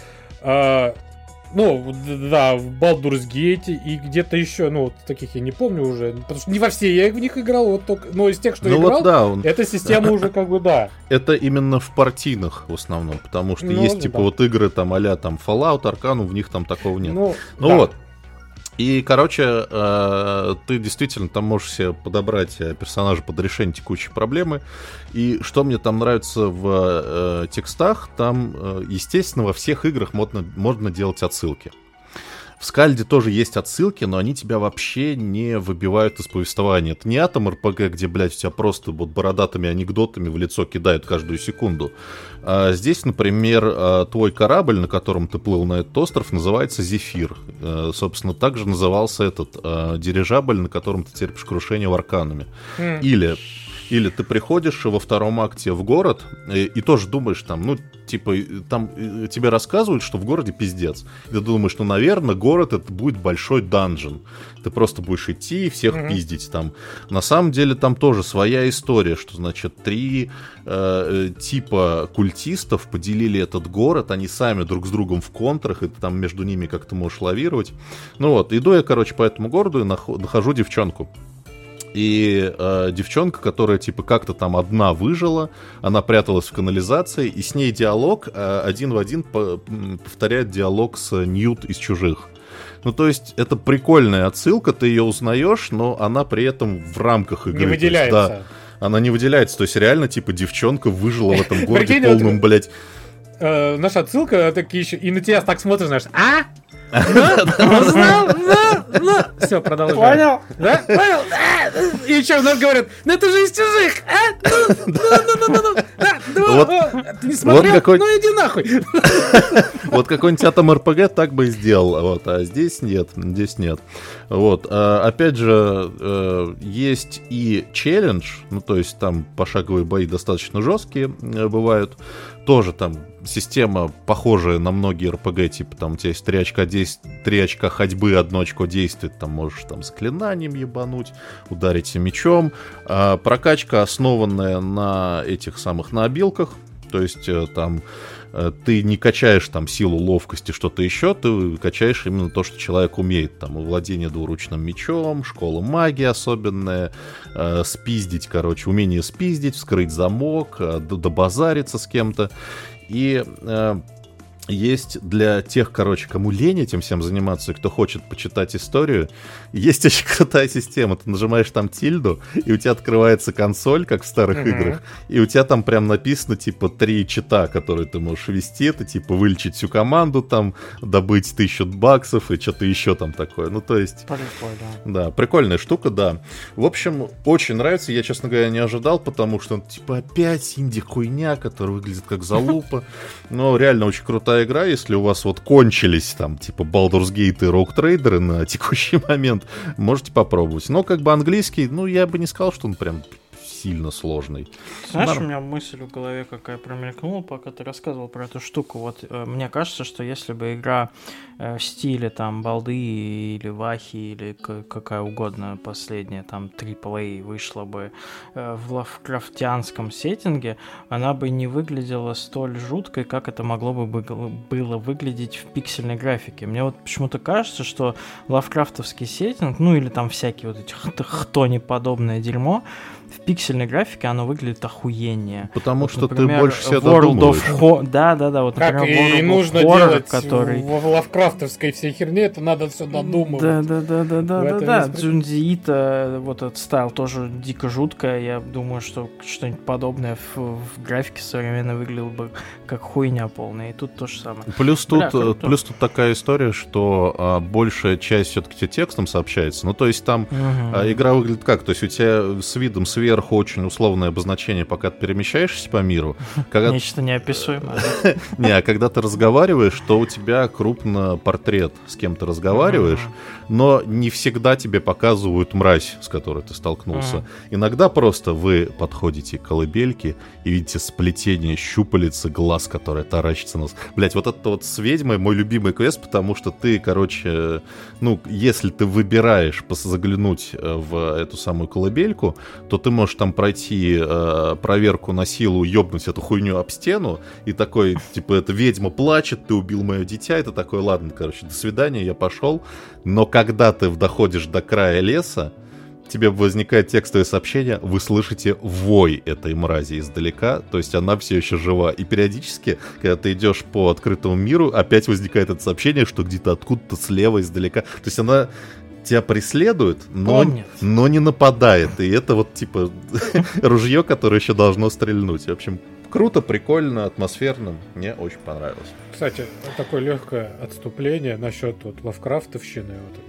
Speaker 1: Ну, да, в Baldur's Gate и где-то еще, ну, вот таких я не помню уже, потому что не во все я в них играл, вот только, но из тех, что играл, вот, да, эта система уже как бы, да.
Speaker 3: Это именно в партийных в основном, потому что есть, типа, вот игры там а-ля там Fallout, Arcanum, в них там такого нет. Ну да. Вот. И, короче, ты действительно там можешь себе подобрать персонажа под решение текущей проблемы. И что мне там нравится в текстах, там, естественно, во всех играх можно делать отсылки. В Скальде тоже есть отсылки, но они тебя вообще не выбивают из повествования. Это не Атом РПГ, где, блядь, тебя просто вот бородатыми анекдотами в лицо кидают каждую секунду. А здесь, например, твой корабль, на котором ты плыл на этот остров, называется Зефир. Собственно, также назывался этот дирижабль, на котором ты терпишь крушение в Аркануме. Или ты приходишь во втором акте в город и тоже думаешь там, ну, типа, там тебе рассказывают, что в городе пиздец. И ты думаешь, ну, наверное, город это будет большой данжен. Ты просто будешь идти и всех пиздить там. На самом деле там тоже своя история, что, значит, 3 типа культистов поделили этот город, они сами друг с другом в контрах, и ты там между ними как-то можешь лавировать. Ну вот, иду я, короче, по этому городу и нахожу девчонку. И девчонка, которая типа как-то там одна выжила, она пряталась в канализации, и с ней диалог один в один повторяет диалог с Ньют из «Чужих». Ну, то есть, это прикольная отсылка, ты ее узнаешь, но она при этом в рамках игры.
Speaker 1: Не выделяется.
Speaker 3: Есть, да, она не выделяется, то есть, реально, типа, девчонка выжила в этом городе полном, блядь.
Speaker 1: Наша отсылка, такие еще, и на тебя так смотришь, знаешь, узнал? Все, продолжай.
Speaker 2: Понял?
Speaker 1: Да? Понял? И что, нам говорят, ну это же из «Чужих», ты не смотрел? Ну иди нахуй.
Speaker 3: Вот какой-нибудь Атом РПГ так бы и сделал, вот, а здесь нет, Вот, опять же, есть и челлендж, ну то есть там пошаговые бои достаточно жесткие бывают, тоже там система, похожая на многие RPG, типа там у тебя есть 3 очка ходьбы, 1 очко действия, там можешь там заклинанием ебануть, ударить мечом. Прокачка, основанная на этих самых, на обилках, то есть там ты не качаешь там силу, ловкости, что-то еще, ты качаешь именно то, что человек умеет. Там владение двуручным мечом, школа магии особенная, спиздить, короче, умение спиздить, вскрыть замок, добазариться с кем-то. И есть для тех, короче, кому лень этим всем заниматься, и кто хочет почитать историю, есть очень крутая система. Ты нажимаешь там тильду, и у тебя открывается консоль, как в старых играх, и у тебя там прям написано, типа, 3 чита, которые ты можешь ввести. Это, типа, вылечить всю команду, там, добыть 1000 баксов и что-то еще там такое. Ну, то есть...
Speaker 2: Прикольно.
Speaker 3: Да, прикольная штука, да. В общем, очень нравится. Я, честно говоря, не ожидал, потому что, типа, опять инди-хуйня, которая выглядит как залупа. Но реально очень крутая игра, если у вас вот кончились там, типа, Baldur's Gate и Rogue Trader на текущий момент, можете попробовать. Но как бы английский, ну, я бы не сказал, что он прям сильно сложный.
Speaker 2: Знаешь, у меня мысль в голове какая промелькнула, пока ты рассказывал про эту штуку. Вот мне кажется, что если бы игра в стиле там балды или вахи или какая угодно последняя там AAA вышла бы в лавкрафтианском сеттинге, она бы не выглядела столь жуткой, как это могло бы было выглядеть в пиксельной графике. Мне вот почему-то кажется, что лавкрафтовский сеттинг, ну или там всякие вот эти хтони-подобное дерьмо, в пиксельной графике оно выглядит охуеннее.
Speaker 3: Потому
Speaker 2: вот,
Speaker 3: что
Speaker 2: например,
Speaker 3: ты больше себя
Speaker 2: World
Speaker 3: додумываешь.
Speaker 2: Да, вот,
Speaker 1: как
Speaker 2: например,
Speaker 1: и
Speaker 2: World
Speaker 1: нужно
Speaker 2: of Horror,
Speaker 1: делать
Speaker 2: который...
Speaker 1: в лавкрафтовской всей херне, это надо все додумывать.
Speaker 2: Да. Дзюнзи Ито, вот этот стайл тоже дико жутко. Я думаю, что что-нибудь подобное в графике современной выглядело бы как хуйня полная. И тут то же самое.
Speaker 3: Плюс тут такая история, что большая часть все-таки текстом сообщается. Ну, то есть там игра выглядит как? То есть у тебя с видом сверху очень условное обозначение, пока ты перемещаешься по миру.
Speaker 2: Нечто неописуемое.
Speaker 3: Не, а когда ты разговариваешь, то у тебя крупно портрет, с кем ты разговариваешь, но не всегда тебе показывают мразь, с которой ты столкнулся. Иногда просто вы подходите к колыбельке и видите сплетение щупалец и глаз, которое таращится на нас. Блять, вот это вот с ведьмой мой любимый квест, потому что ты, короче, ну, если ты выбираешь заглянуть в эту самую колыбельку, то ты можешь там пройти проверку на силу, ёбнуть эту хуйню об стену, и такой, типа, эта ведьма плачет, ты убил мое дитя, это такой, ладно, короче, до свидания, я пошел. Но когда ты доходишь до края леса, тебе возникает текстовое сообщение, вы слышите вой этой мрази издалека, то есть она все еще жива. И периодически, когда ты идешь по открытому миру, опять возникает это сообщение, что где-то откуда-то слева издалека. То есть она тебя преследует, но не нападает. И это вот типа ружье, которое еще должно стрельнуть. В общем, круто, прикольно, атмосферно. Мне очень понравилось.
Speaker 1: Кстати, такое легкое отступление насчет вот лавкрафтовщины.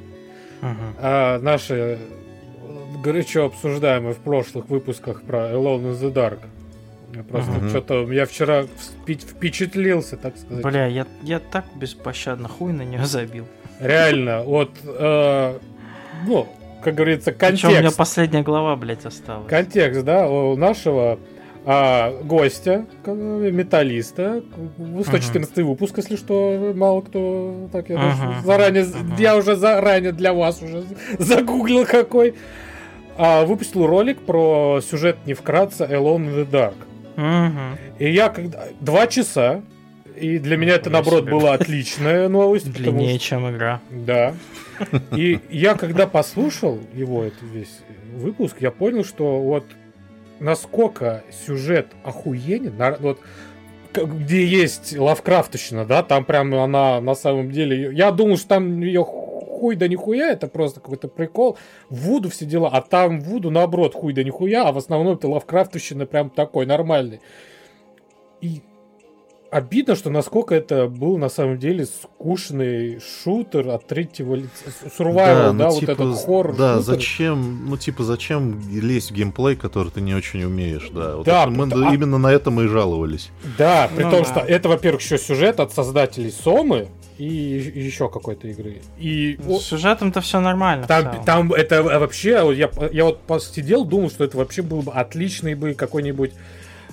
Speaker 1: Наши горячо обсуждаемые в прошлых выпусках про Alone in the Dark. Просто что-то я вчера впечатлился, так сказать.
Speaker 2: Бля, я так беспощадно хуй на нее забил.
Speaker 1: Реально, вот, ну, как говорится, контекст.
Speaker 2: Причем у меня последняя глава, блядь, осталась.
Speaker 1: Контекст, да, у нашего гостя, металлиста, 114 выпуск, если что, мало кто, так я уже заранее для вас уже загуглил какой, выпустил ролик про сюжет не вкратце Alone in the Dark. И я 2 часа, и для меня это, наоборот, была отличная новость.
Speaker 2: Длиннее, чем игра.
Speaker 1: Да. И я, когда послушал его, этот весь выпуск, я понял, что вот насколько сюжет охуенен, вот где есть лавкрафтовщина, да, там прям она на самом деле... Я думал, что там ее хуй да нихуя, это просто какой-то прикол. Вуду все дела, а там Вуду наоборот хуй да нихуя, а в основном это лавкрафтовщина прям такой нормальный. И обидно, что насколько это был на самом деле скучный шутер от третьего лица. Survival, да, вот этот хоррор.
Speaker 3: Да, зачем лезть в геймплей, который ты не очень умеешь, да. Вот
Speaker 1: да,
Speaker 3: мы именно на это мы и жаловались.
Speaker 1: Да, при том, что это, во-первых, еще сюжет от создателей Сомы и еще какой-то игры. И
Speaker 2: с сюжетом-то все нормально.
Speaker 1: Там это вообще, я вот посидел, думал, что это вообще был бы отличный бы какой-нибудь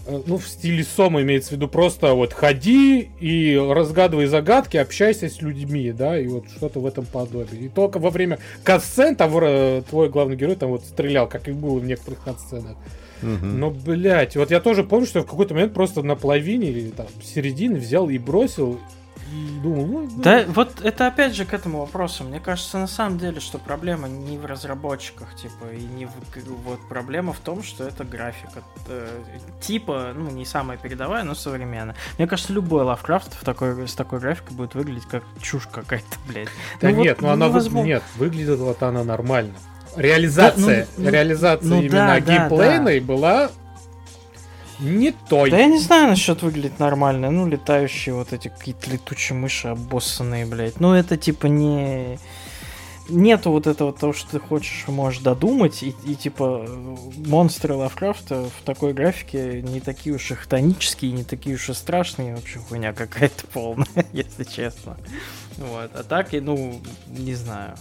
Speaker 1: ну, в стиле Сома имеется в виду просто вот ходи и разгадывай загадки, общайся с людьми, да, и вот что-то в этом подобии. И только во время катсцен там твой главный герой там вот стрелял, как и было в некоторых катсценах. Но, блядь, вот я тоже помню, что в какой-то момент просто на половине или там середине взял и бросил, и думал, ну...
Speaker 2: Да, вот это опять же к этому вопросу. Мне кажется, на самом деле, что проблема не в разработчиках, типа, и не в... Вот проблема в том, что это графика. Типа, ну, не самая передовая, но современная. Мне кажется, любой Лавкрафт с такой графикой будет выглядеть как чушь какая-то, блядь.
Speaker 1: Да ну, нет, вот, ну она выглядит вот она нормально. Реализация именно геймплейной была не той.
Speaker 2: Да я не знаю насчет выглядит нормально. Ну, летающие вот эти какие-то летучие мыши обоссанные, блядь. Ну, это типа не... Нету вот этого того, что ты хочешь, можешь додумать. И типа монстры Лавкрафта в такой графике не такие уж и хтонические, не такие уж и страшные. Вообще хуйня какая-то полная, если честно. Вот. А так, ну, не знаю.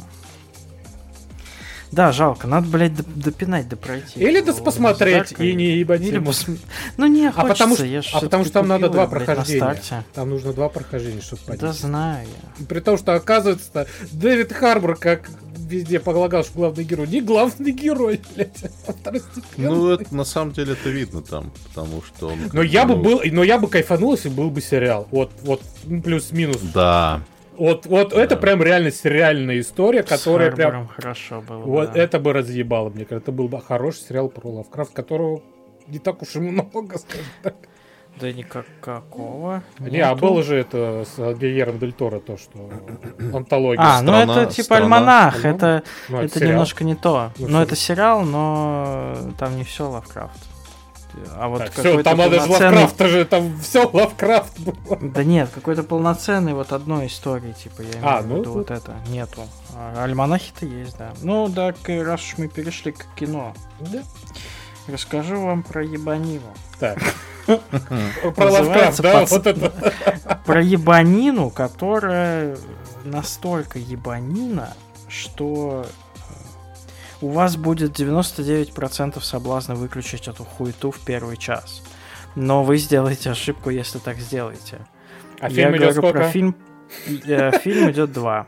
Speaker 2: Да, жалко, надо, блядь, допинать, пройти.
Speaker 1: Или посмотреть и не ебать.
Speaker 2: Ну не, хочется.
Speaker 1: Потому что там надо 2 прохождения. Там нужно 2 прохождения, чтобы понять.
Speaker 2: Да знаю я.
Speaker 1: При том, что оказывается, Дэвид Харбор, как везде полагал, что главный герой, не главный герой, блядь, а второстепенный.
Speaker 3: Ну, это на самом деле это видно там, потому что он...
Speaker 1: Но я бы кайфанул, если был бы сериал. Вот плюс-минус.
Speaker 3: Да.
Speaker 1: Вот это прям реально сериальная история, которая прям...
Speaker 2: хорошо было.
Speaker 1: Вот это бы разъебало, мне кажется. Это был бы хороший сериал про Лавкрафт, которого не так уж и много, скажем так.
Speaker 2: Да никакого.
Speaker 1: Не, было же это с Гильермо Дель Торо, то, что антология.
Speaker 2: Ну это типа альманах, это немножко не то.
Speaker 1: Ну,
Speaker 2: это сериал, но там не все Лавкрафт. А вот
Speaker 1: так, все, там даже Лавкрафт, там все Лавкрафт было.
Speaker 2: Да нет, какой-то полноценной вот одной истории, типа, я имею в виду вот это, нету. Альманахи-то есть, да. Ну, так, раз уж мы перешли к кино,
Speaker 1: да.
Speaker 2: Расскажу вам про ебанину.
Speaker 1: Так. Про Лавкрафт, да, вот это.
Speaker 2: Про ебанину, которая настолько ебанина, что... У вас будет 99% соблазна выключить эту хуету в первый час. Но вы сделаете ошибку, если так сделаете.
Speaker 1: А фильм идет сколько?
Speaker 2: Про фильм. Фильм идет 2.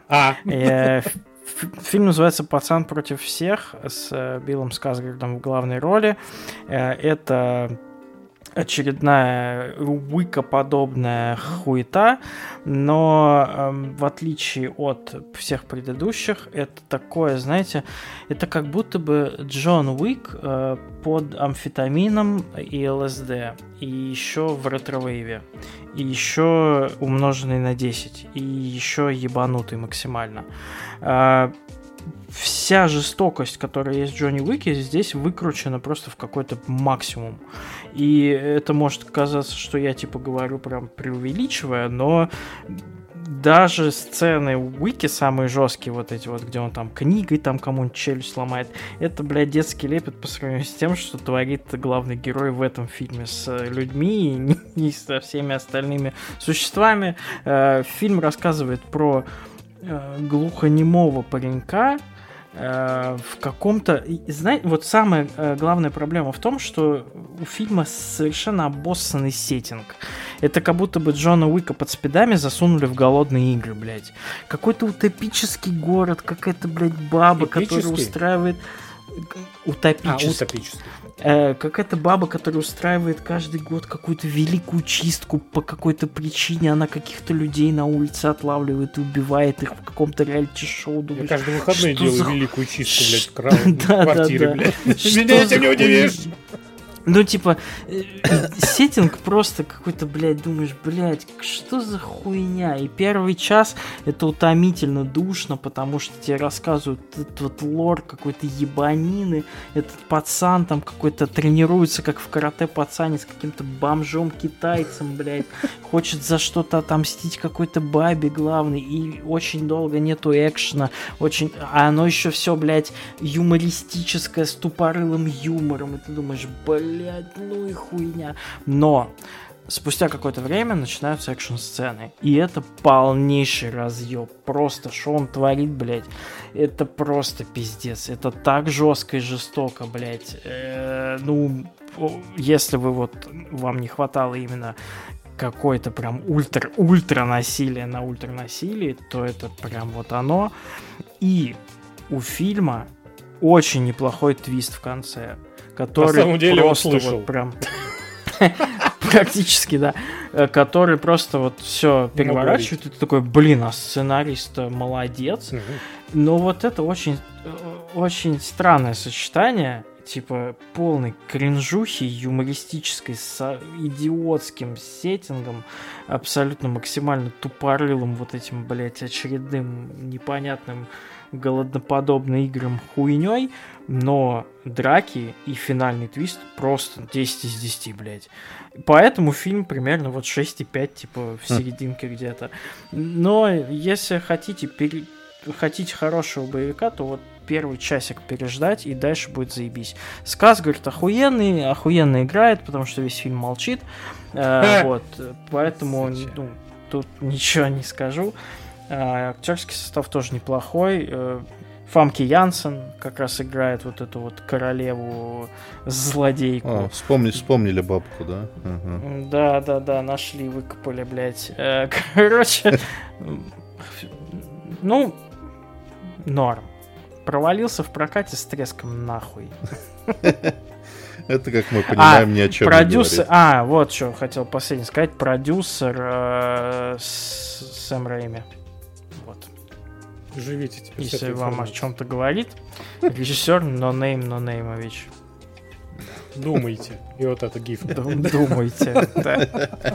Speaker 2: Фильм называется «Пацан против всех» с Биллом Скарсгардом в главной роли. Это очередная Уика-подобная хуета, но в отличие от всех предыдущих, это такое, знаете, это как будто бы Джон Уик под амфетамином и ЛСД, и еще в ретро-вейве, и еще умноженный на 10, и еще ебанутый максимально. Вся жестокость, которая есть в Джонни Уике, здесь выкручена просто в какой-то максимум. И это может казаться, что я типа говорю прям преувеличивая, но даже сцены Уики самые жесткие, вот эти вот, где он там книгой там кому-нибудь челюсть ломает, это, блядь, детский лепет по сравнению с тем, что творит главный герой в этом фильме с людьми и со всеми остальными существами. Фильм рассказывает про глухонемого паренька, в каком-то... Знаете, вот самая главная проблема в том, что у фильма совершенно обоссанный сеттинг. Это как будто бы Джона Уика под спидами засунули в голодные игры, блядь. Какой-то утопический город, какая-то, блядь, баба, которая устраивает... Утопический. Какая-то баба, которая устраивает каждый год какую-то великую чистку по какой-то причине. Она каких-то людей на улице отлавливает и убивает их в каком-то реалити-шоу.
Speaker 1: Я каждые выходные делаю великую чистку, блядь, в квартире, блядь. Меня этим не удивишь.
Speaker 2: Ну, типа, сеттинг просто какой-то, блядь, думаешь, блядь, что за хуйня? И первый час это утомительно душно, потому что тебе рассказывают этот вот лор какой-то ебанины, этот пацан там какой-то тренируется, как в карате-пацане, с каким-то бомжом-китайцем, блядь, хочет за что-то отомстить какой-то бабе главной, и очень долго нету экшена, а оно еще все, блядь, юмористическое, с тупорылым юмором, и ты думаешь, блядь, ну и хуйня. Но спустя какое-то время начинаются экшн-сцены. И это полнейший разъеб. Просто, что он творит, блядь, это просто пиздец. Это так жестко и жестоко, блядь. Ну, если вам не хватало именно какое-то прям ультра насилие на ультра насилии, то это прям вот оно. И у фильма очень неплохой твист в конце, который
Speaker 1: на самом деле
Speaker 2: просто
Speaker 1: услышал.
Speaker 2: вот прям практически, да, который просто вот все переворачивает, и ты такой, блин, а сценарист молодец. Но вот это очень, очень странное сочетание, типа полной кринжухи юмористической с идиотским сеттингом, абсолютно максимально тупорылым вот этим, блядь, очередным непонятным голодноподобным играм хуйней, но драки и финальный твист просто 10 из 10, блядь. Поэтому фильм примерно вот 6,5, типа в серединке где-то. Но если хотите хорошего боевика, то вот первый часик переждать, и дальше будет заебись. Сказгард охуенно играет, потому что весь фильм молчит. Вот, поэтому тут ничего не скажу. Актерский состав тоже неплохой. Фамки Янсен как раз играет вот эту вот королеву-злодейку.
Speaker 3: Вспомнили бабку, да?
Speaker 2: Угу. Да, нашли, выкопали, блядь. Короче, ну, норм. Провалился в прокате с треском нахуй.
Speaker 3: Это, как мы понимаем, ни о чем не говорит.
Speaker 2: Вот что хотел последний сказать. Продюсер Сэм Рэйми. Вот.
Speaker 1: Живите теперь.
Speaker 2: Если вам о чем-то говорит. Режиссер Нонеймович.
Speaker 1: Думайте. И вот это гиф.
Speaker 2: Думайте, да.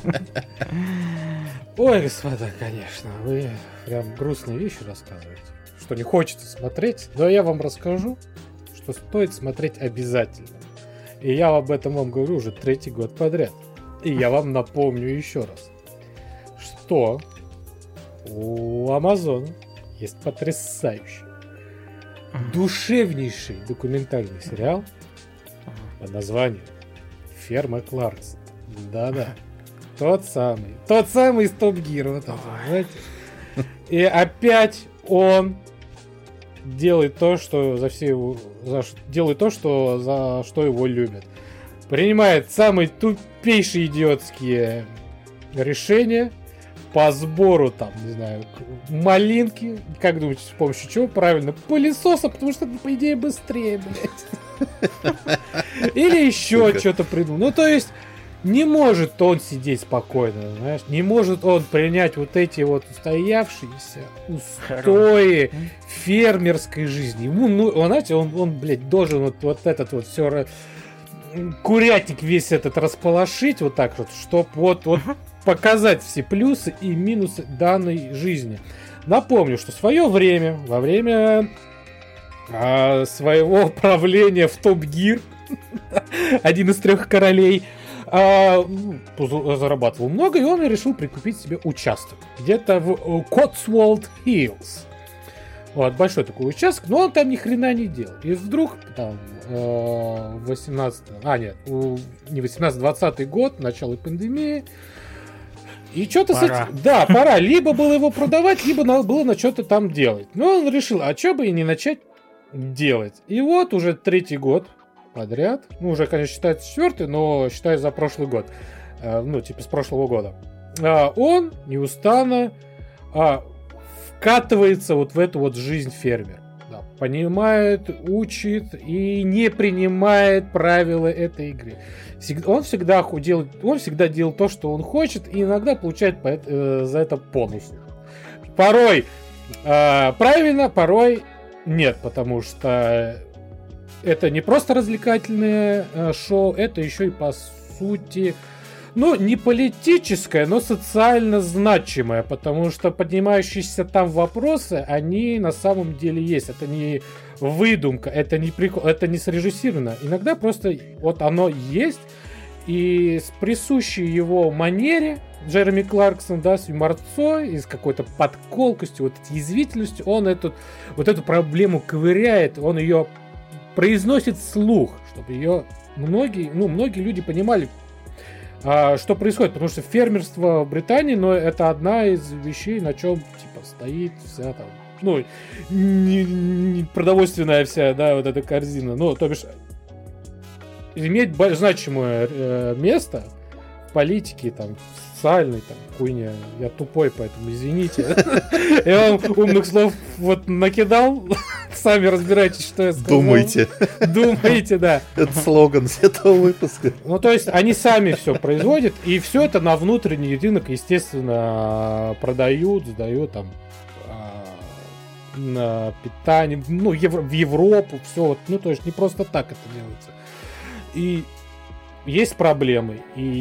Speaker 1: Ой, господа, конечно, вы прям грустные вещи рассказываете. Что не хочется смотреть, но я вам расскажу, что стоит смотреть обязательно. И я об этом вам говорю уже 3-й год подряд. И я вам напомню еще раз, что у Amazon есть потрясающий, душевнейший документальный сериал под названием «Ферма Кларкс». Да-да. Тот самый из Топ Гир, вот это, знаете. И опять он делает то, что за что его любят. Принимает самые тупейшие идиотские решения по сбору, там, не знаю, малинки. Как думаете, с помощью чего? Правильно, пылесоса, потому что это, по идее, быстрее, блядь. Или еще что-то придумал. Ну, то есть, не может он сидеть спокойно, знаешь, не может он принять вот эти вот устоявшиеся устои фермерской жизни. Ему, знаете, он, блядь, должен вот этот вот все курятник весь этот располошить вот так вот, чтобы вот показать все плюсы и минусы данной жизни. Напомню, что в свое время, во время своего правления в Топ Гир, один из 3 королей, зарабатывал много, и он решил прикупить себе участок где-то в Cotswold Hills. Вот, большой такой участок, но он там ни хрена не делал. И вдруг там 20-20 год, начало пандемии, и что-то с этим... Да, пора. Либо было его продавать, либо надо было на что-то там делать. Но он решил, а что бы и не начать делать. И вот уже 3-й год подряд. Ну, уже, конечно, считается 4-й, но считаю за прошлый год. С прошлого года. Он неустанно вкатывается вот в эту вот жизнь фермера. Да, понимает, учит и не принимает правила этой игры. Он всегда делал то, что он хочет, и иногда получает за это бонус. Порой правильно, порой нет, потому что это не просто развлекательное шоу, это еще и по сути, не политическое, но социально значимое, потому что поднимающиеся там вопросы, они на самом деле есть. Это не выдумка, это не прикол, это не срежиссировано. Иногда просто вот оно есть, и с присущей его манере Джереми Кларксон, да, с юморцой и с какой-то подколкостью, вот этой язвительностью, он эту проблему ковыряет, он ее произносит вслух, чтобы ее многие люди понимали, что происходит? Потому что фермерство в Британии, но это одна из вещей, на чем типа стоит вся там, ну, не продовольственная вся, да, вот эта корзина. Ну, то бишь, иметь значимое место в политике, там, социальной, там, хуйня. Я тупой, поэтому извините. Я вам умных слов вот накидал. Сами разбирайтесь, что я сказал. Думайте, да.
Speaker 3: Это слоган с этого выпуска.
Speaker 1: Ну, то есть, они сами все производят, и все это на внутренний рынок, естественно, продают, сдают там на питание, ну, в Европу, все, вот, ну, то есть, не просто так это делается. И есть проблемы,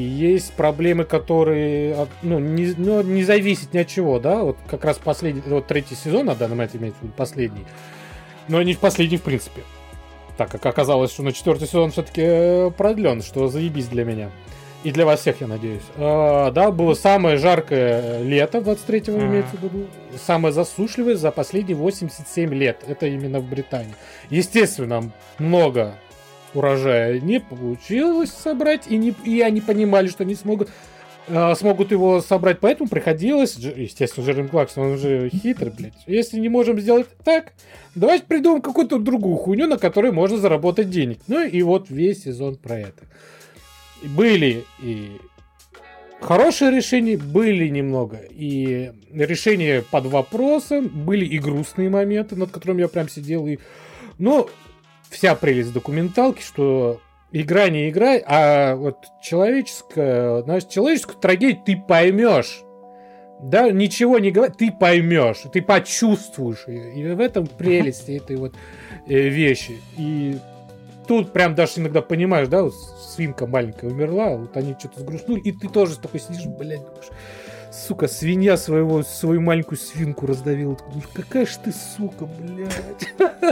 Speaker 1: которые, ну, не зависят ни от чего, да, вот как раз последний, вот третий сезон, на данный момент имеется в виду последний, но не последний в принципе, так как оказалось, что на четвертый сезон все-таки продлен, что заебись для меня. И для вас всех, я надеюсь. Да, было самое жаркое лето в 23-го, имеется в виду. Самое засушливое за последние 87 лет. Это именно в Британии. Естественно, много урожая не получилось собрать. И они понимали, что не смогут его собрать. Поэтому приходилось... Естественно, Джереми Кларксон, он же хитрый, блядь. Если не можем сделать так, давайте придумаем какую-то другую хуйню, на которой можно заработать денег. Ну и вот весь сезон про это. Были и хорошие решения, были немного и решения под вопросом, были и грустные моменты, над которыми я прям сидел. Но вся прелесть документалки, что игра не игра, а вот человеческую трагедию ты поймешь. Да, ничего не говори, ты поймешь, ты почувствуешь ее. И в этом прелесть этой вот вещи. И тут прям даже иногда понимаешь, да, вот свинка маленькая умерла, вот они что-то сгрустнули, и ты тоже такой сидишь, блядь, думаешь, сука, свинья свою маленькую свинку раздавила. Ты думаешь, какая ж ты, сука, блядь.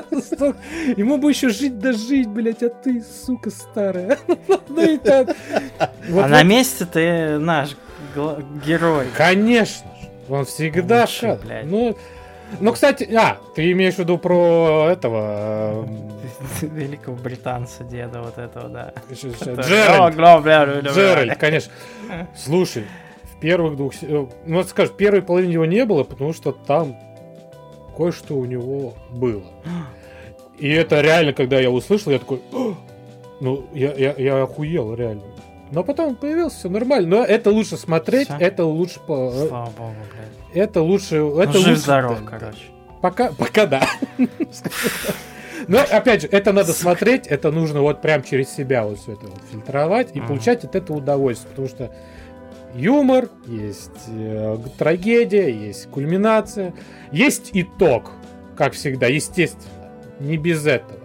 Speaker 1: Ему бы еще жить да жить, блядь, а ты, сука, старая.
Speaker 2: А на месте ты наш герой.
Speaker 1: Конечно же, он всегда шат. Ну, кстати, ты имеешь в виду про этого...
Speaker 2: Великого британца, деда вот этого, да.
Speaker 1: Джеральд, конечно. Слушай, в первых двух... Ну, скажем, в первой половине его не было, потому что там кое-что у него было. И это реально, когда я услышал, я такой... Ну, я охуел, реально. Но потом появился, все нормально. Но это лучше смотреть, все? Это лучше...
Speaker 2: Слава богу, блядь.
Speaker 1: Это лучше...
Speaker 2: Жив-здоров, короче.
Speaker 1: Пока да. Но, опять же, это надо смотреть, это нужно вот прям через себя вот все это вот фильтровать и получать от этого удовольствие. Потому что юмор, есть трагедия, есть кульминация, есть итог, как всегда, естественно. Не без этого.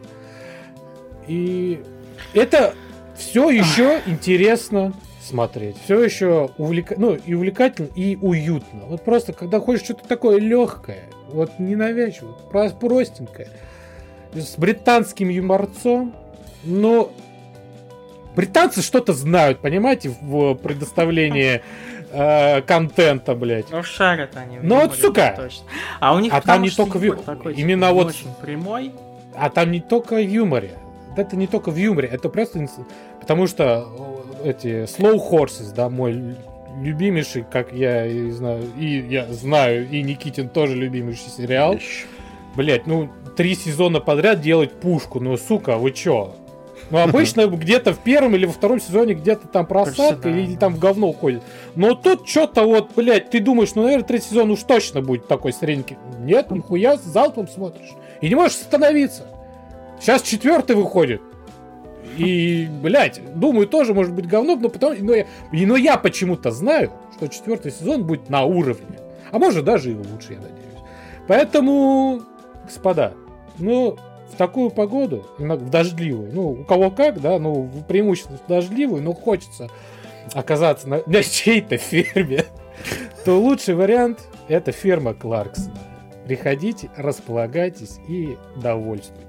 Speaker 1: И это все еще интересно смотреть. Все еще увлекательно и уютно. Вот просто, когда хочешь что-то такое легкое, вот ненавязчивое, простенькое, с британским юморцом, но британцы что-то знают, понимаете, в предоставлении контента, блядь.
Speaker 2: Ну, шарят они.
Speaker 1: Ну, вот, сука!
Speaker 2: Точно. А у них
Speaker 1: там не только
Speaker 2: такой,
Speaker 1: именно
Speaker 2: типа,
Speaker 1: вот
Speaker 2: очень прямой.
Speaker 1: А там не только в юморе. Это не только в юморе, это просто... Потому что эти Slow Horses, да, мой любимейший, как я и знаю, и Никитин тоже любимейший сериал. Блять, 3 сезона подряд делать пушку, сука, вы чё? Обычно где-то в первом или во втором сезоне где-то там просадка или там в говно уходит. Но тут что-то вот, блять, ты думаешь, наверное, 3 сезон уж точно будет такой средненький. Нет, нихуя, с залпом смотришь. И не можешь остановиться. Сейчас 4 выходит. И, блядь, думаю, тоже может быть говно, но я почему-то знаю, что 4 сезон будет на уровне. А может даже и лучше, я надеюсь. Поэтому, господа, в такую погоду, в дождливую, у кого как, да, преимущественно в дождливую, но хочется оказаться на чьей-то ферме, то лучший вариант — это ферма Кларксона. Приходите, располагайтесь и довольствуйтесь.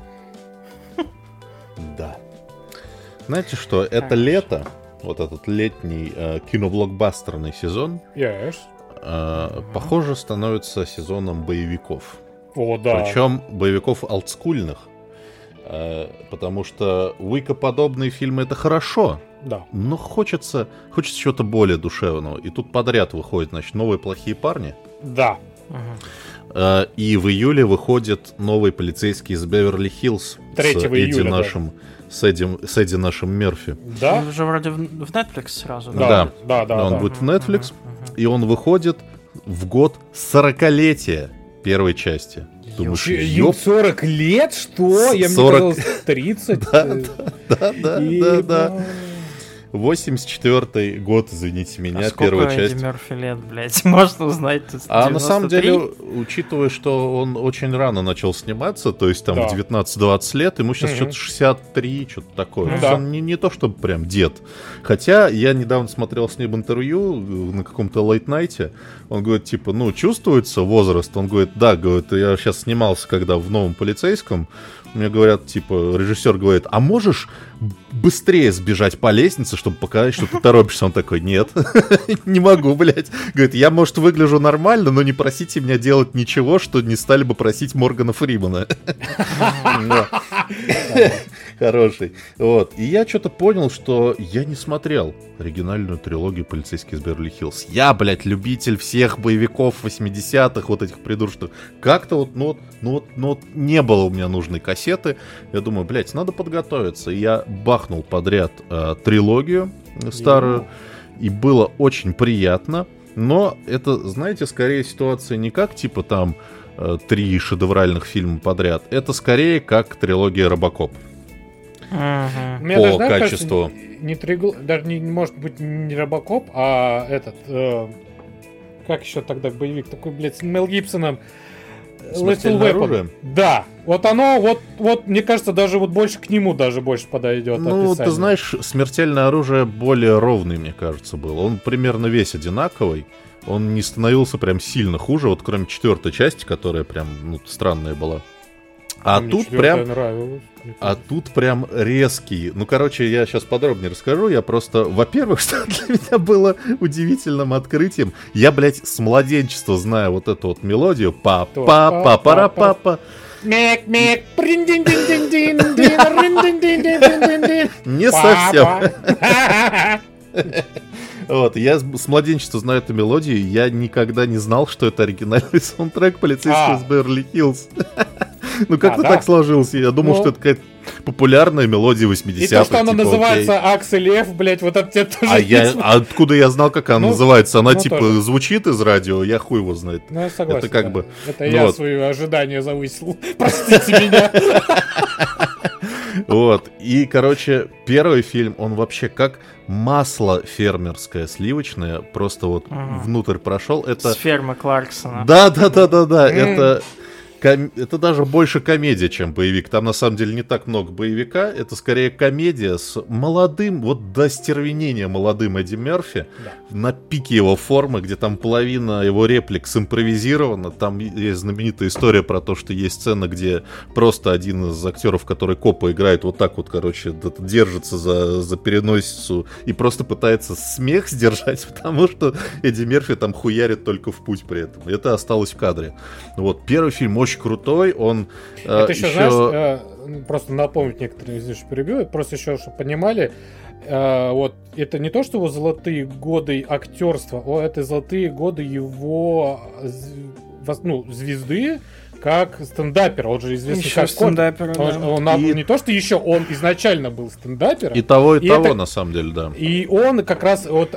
Speaker 3: Да. Знаете что, это лето, вот этот летний киноблокбастерный сезон, похоже, становится сезоном боевиков.
Speaker 1: О, да.
Speaker 3: Причем боевиков олдскульных. Потому что Уика-подобные фильмы — это хорошо,
Speaker 1: Да.
Speaker 3: Но хочется чего-то более душевного. И тут подряд выходят, значит, новые плохие парни.
Speaker 1: Да.
Speaker 3: И в июле выходит новый полицейский из Беверли-Хиллз.
Speaker 1: 3 июля,
Speaker 3: с Эдди нашим Мерфи.
Speaker 1: Да?
Speaker 2: Он же вроде в Netflix сразу.
Speaker 1: Да.
Speaker 3: Он будет в Netflix. И он выходит в год 40-летия первой части. Думаешь,
Speaker 1: Им 40 лет? Что? Я мне
Speaker 3: 40.
Speaker 1: казалось 30.
Speaker 3: Да. 84-й год, извините меня,
Speaker 2: сколько
Speaker 3: первая
Speaker 2: Эдди
Speaker 3: часть.
Speaker 2: Мерфи лет, блядь? Можно узнать?
Speaker 3: А на самом деле, учитывая, что он очень рано начал сниматься, то есть там в 19-20 лет, ему сейчас что-то 63, что-то такое. То есть он не то, чтобы прям дед. Хотя я недавно смотрел с ним интервью на каком-то лейт-найте. Он говорит, типа, чувствуется возраст? Он говорит, да, говорит, я сейчас снимался, когда в новом полицейском. Мне говорят, типа, режиссер говорит, а можешь быстрее сбежать по лестнице, чтобы показать, что ты торопишься? Он такой, нет, не могу, блядь. Говорит, я, может, выгляжу нормально, но не просите меня делать ничего, что не стали бы просить Моргана Фримана. Хороший. Вот. И я что-то понял, что я не смотрел оригинальную трилогию «Полицейский из Беверли-Хиллз». Я, блядь, любитель всех боевиков 80-х, вот этих придурочных. Как-то не было у меня нужной кассеты. Я думаю, блядь, надо подготовиться. И я бахнул подряд трилогию старую. И было очень приятно. Но это, знаете, скорее ситуация не как, типа, там, 3 шедевральных фильма подряд. Это скорее как трилогия «Робокоп».
Speaker 1: По
Speaker 3: качеству.
Speaker 1: Даже не может быть не Робокоп, а этот... как еще тогда боевик такой, блядь, с Мел Гибсоном?
Speaker 3: «Смертельное оружие»?
Speaker 1: Да. Вот оно, вот мне кажется, даже вот больше к нему даже больше подойдет.
Speaker 3: Ты знаешь, «Смертельное оружие» более ровный, мне кажется, был. Он примерно весь одинаковый. Он не становился прям сильно хуже, вот кроме 4-й части, которая прям, странная была. А тут прям резкий. Я сейчас подробнее расскажу. Я просто, во-первых, что для меня было удивительным открытием. Я, блядь, с младенчества знаю вот эту вот мелодию. Па-па-па-пара-папа.
Speaker 1: Мек-мек.
Speaker 3: Не совсем. Вот, я с младенчества знаю эту мелодию, и я никогда не знал, что это оригинальный саундтрек «Полицейского из Беверли-Хиллз». Как-то так сложилось. Я думал, что это какая-то популярная мелодия 80-х.
Speaker 1: И то, что она называется «Аксель Ф», блядь, вот это тебе тоже...
Speaker 3: Откуда я знал, как она называется? Она, звучит из радио, я хуй его знает.
Speaker 1: Я согласен.
Speaker 3: Это как бы...
Speaker 1: Это я свои ожидания завысил. Простите меня.
Speaker 3: Вот. И, первый фильм, он вообще как масло фермерское, сливочное, просто вот внутрь прошел. Это...
Speaker 2: С фермы Кларксона.
Speaker 3: Да. Это даже больше комедия, чем боевик. Там, на самом деле, не так много боевика. Это скорее комедия с молодым, вот до стервенения молодым Эдди Мерфи. Да. На пике его формы, где там половина его реплик симпровизирована. Там есть знаменитая история про то, что есть сцена, где просто один из актеров, который копа играет, вот так вот, держится за переносицу и просто пытается смех сдержать, потому что Эдди Мерфи там хуярит только в путь при этом. Это осталось в кадре. Вот, первый фильм очень крутой, он
Speaker 1: это еще, знаешь, просто напомнить некоторые, извините, перебью, просто еще, чтобы понимали, вот, это не то, что его золотые годы актерства, это золотые годы его, звезды, как стендапер, он же известный
Speaker 2: еще
Speaker 1: как
Speaker 2: стендапер,
Speaker 1: не то, что еще, он изначально был стендапером.
Speaker 3: И того, на самом деле, да.
Speaker 1: И он как раз вот...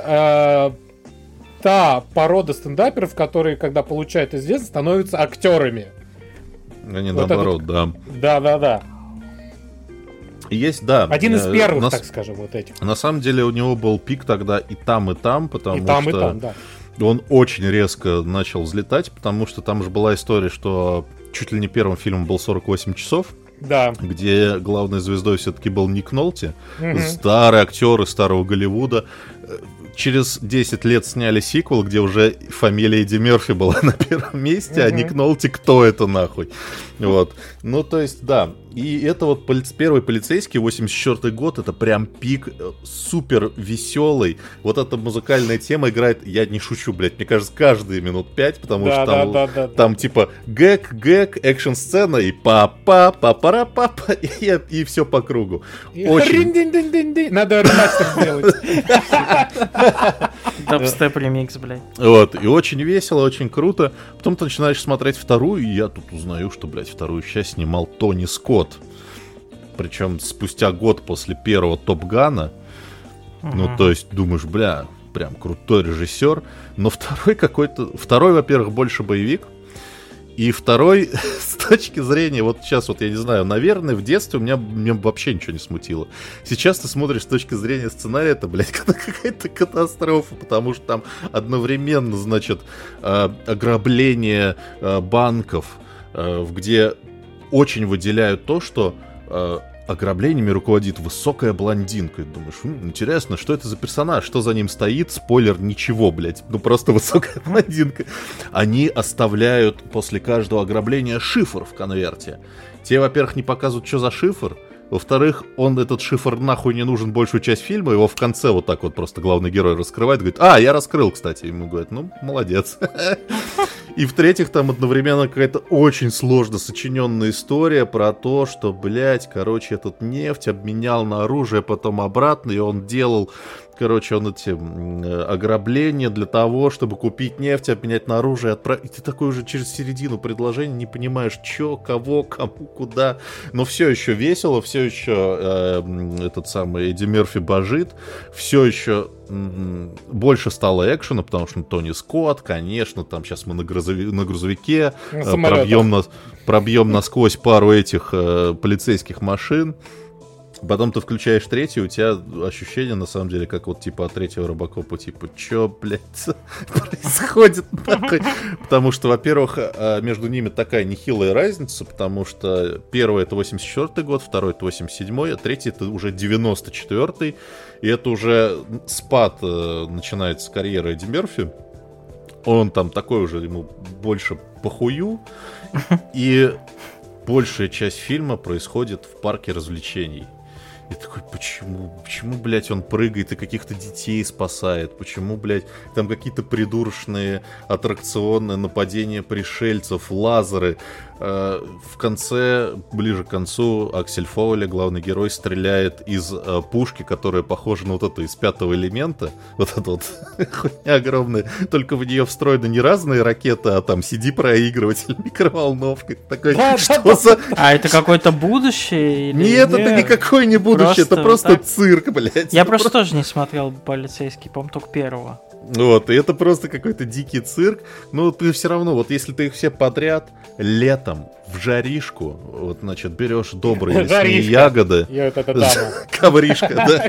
Speaker 1: та порода стендаперов, которые, когда получают известность, становятся актерами.
Speaker 3: Они вот наоборот, да.
Speaker 1: Да.
Speaker 3: Есть, да.
Speaker 1: Один из первых, так скажем, вот этих.
Speaker 3: На самом деле у него был пик тогда и там, потому что
Speaker 1: да.
Speaker 3: Он очень резко начал взлетать, потому что там же была история, что чуть ли не первым фильмом был 48 часов.
Speaker 1: Да.
Speaker 3: Где главной звездой все-таки был Ник Нолти, старый актер из старого Голливуда. через 10 лет сняли сиквел, где уже фамилия Эдди Мерфи была на первом месте, а Ник Нолти кто это нахуй? Вот. Ну, то есть, да. И это вот первый полицейский, 84-й год, это прям пик, супер веселый. Вот эта музыкальная тема играет, я не шучу, блядь, мне кажется, каждые минут 5, потому что там типа гэг, экшн-сцена и па-па-па-пара-па-па, и все по кругу.
Speaker 1: Очень... Надо ремастер сделать.
Speaker 2: Дабстеп ремикс, блядь.
Speaker 3: Вот, и очень весело, очень круто. Потом ты начинаешь смотреть вторую, и я тут узнаю, что, блядь, вторую часть снимал Тони Скотт. Причем спустя год после первого Топ Гана. Ну, то есть, думаешь, бля, прям крутой режиссер. Но второй, во-первых, больше боевик. И второй, с точки зрения, вот сейчас вот я не знаю, наверное, в детстве меня вообще ничего не смутило. Сейчас ты смотришь с точки зрения сценария, это, блядь, какая-то катастрофа, потому что там одновременно, значит, ограбление банков, где очень выделяют то, что ограблениями руководит высокая блондинка. И думаешь, интересно, что это за персонаж, что за ним стоит? Спойлер, ничего, блядь. Ну, просто высокая блондинка. Они оставляют после каждого ограбления шифр в конверте. Те, во-первых, не показывают, что за шифр. Во-вторых, этот шифр нахуй не нужен большую часть фильма. Его в конце вот так вот просто главный герой раскрывает. Говорит, я раскрыл, кстати. Ему говорят, ну, молодец. И в-третьих, там одновременно какая-то очень сложно сочиненная история про то, что, блядь, короче, этот нефть обменял на оружие, потом обратно, и он делал, короче, он эти ограбления для того, чтобы купить нефть, обменять на оружие, и ты такой уже через середину предложения не понимаешь, что, кого, кому, куда. Но все еще весело, все еще этот самый Эдди Мерфи божит, все еще больше стало экшена, потому что Тони Скотт, конечно, там сейчас мы на грузовике пробьем насквозь пару этих полицейских машин. Потом ты включаешь третью, у тебя ощущение, на самом деле, как вот типа от третьего Робокопа, типа, чё, блядь, происходит нахуй? Потому что, во-первых, между ними такая нехилая разница, потому что первый это 84-й год, второй это 87-й, а третий это уже 94-й, и это уже спад начинается с карьеры Эдди Мерфи. Он там такой уже, ему больше похую, и большая часть фильма происходит в парке развлечений. И такой, почему, блядь, он прыгает и каких-то детей спасает? Почему, блядь, там какие-то придурочные аттракционы, нападения пришельцев, лазеры? В конце, ближе к концу, Аксель Фоули, главный герой, стреляет из пушки, которая похожа на вот эту из Пятого элемента. Вот эта вот хуйня огромная. Только в нее встроены не разные ракеты, а там CD-проигрыватель, микроволновка. Такой, что за...
Speaker 2: А это какое-то будущее?
Speaker 3: Нет, это никакое не будущее, это просто цирк, блядь.
Speaker 2: Я просто тоже не смотрел «Полицейский», по-моему, только первого.
Speaker 3: Вот, и это просто какой-то дикий цирк. Но ты все равно, вот если ты их все подряд летом в жаришку, вот, значит, берешь добрые лесные ягоды. Ковришка, да.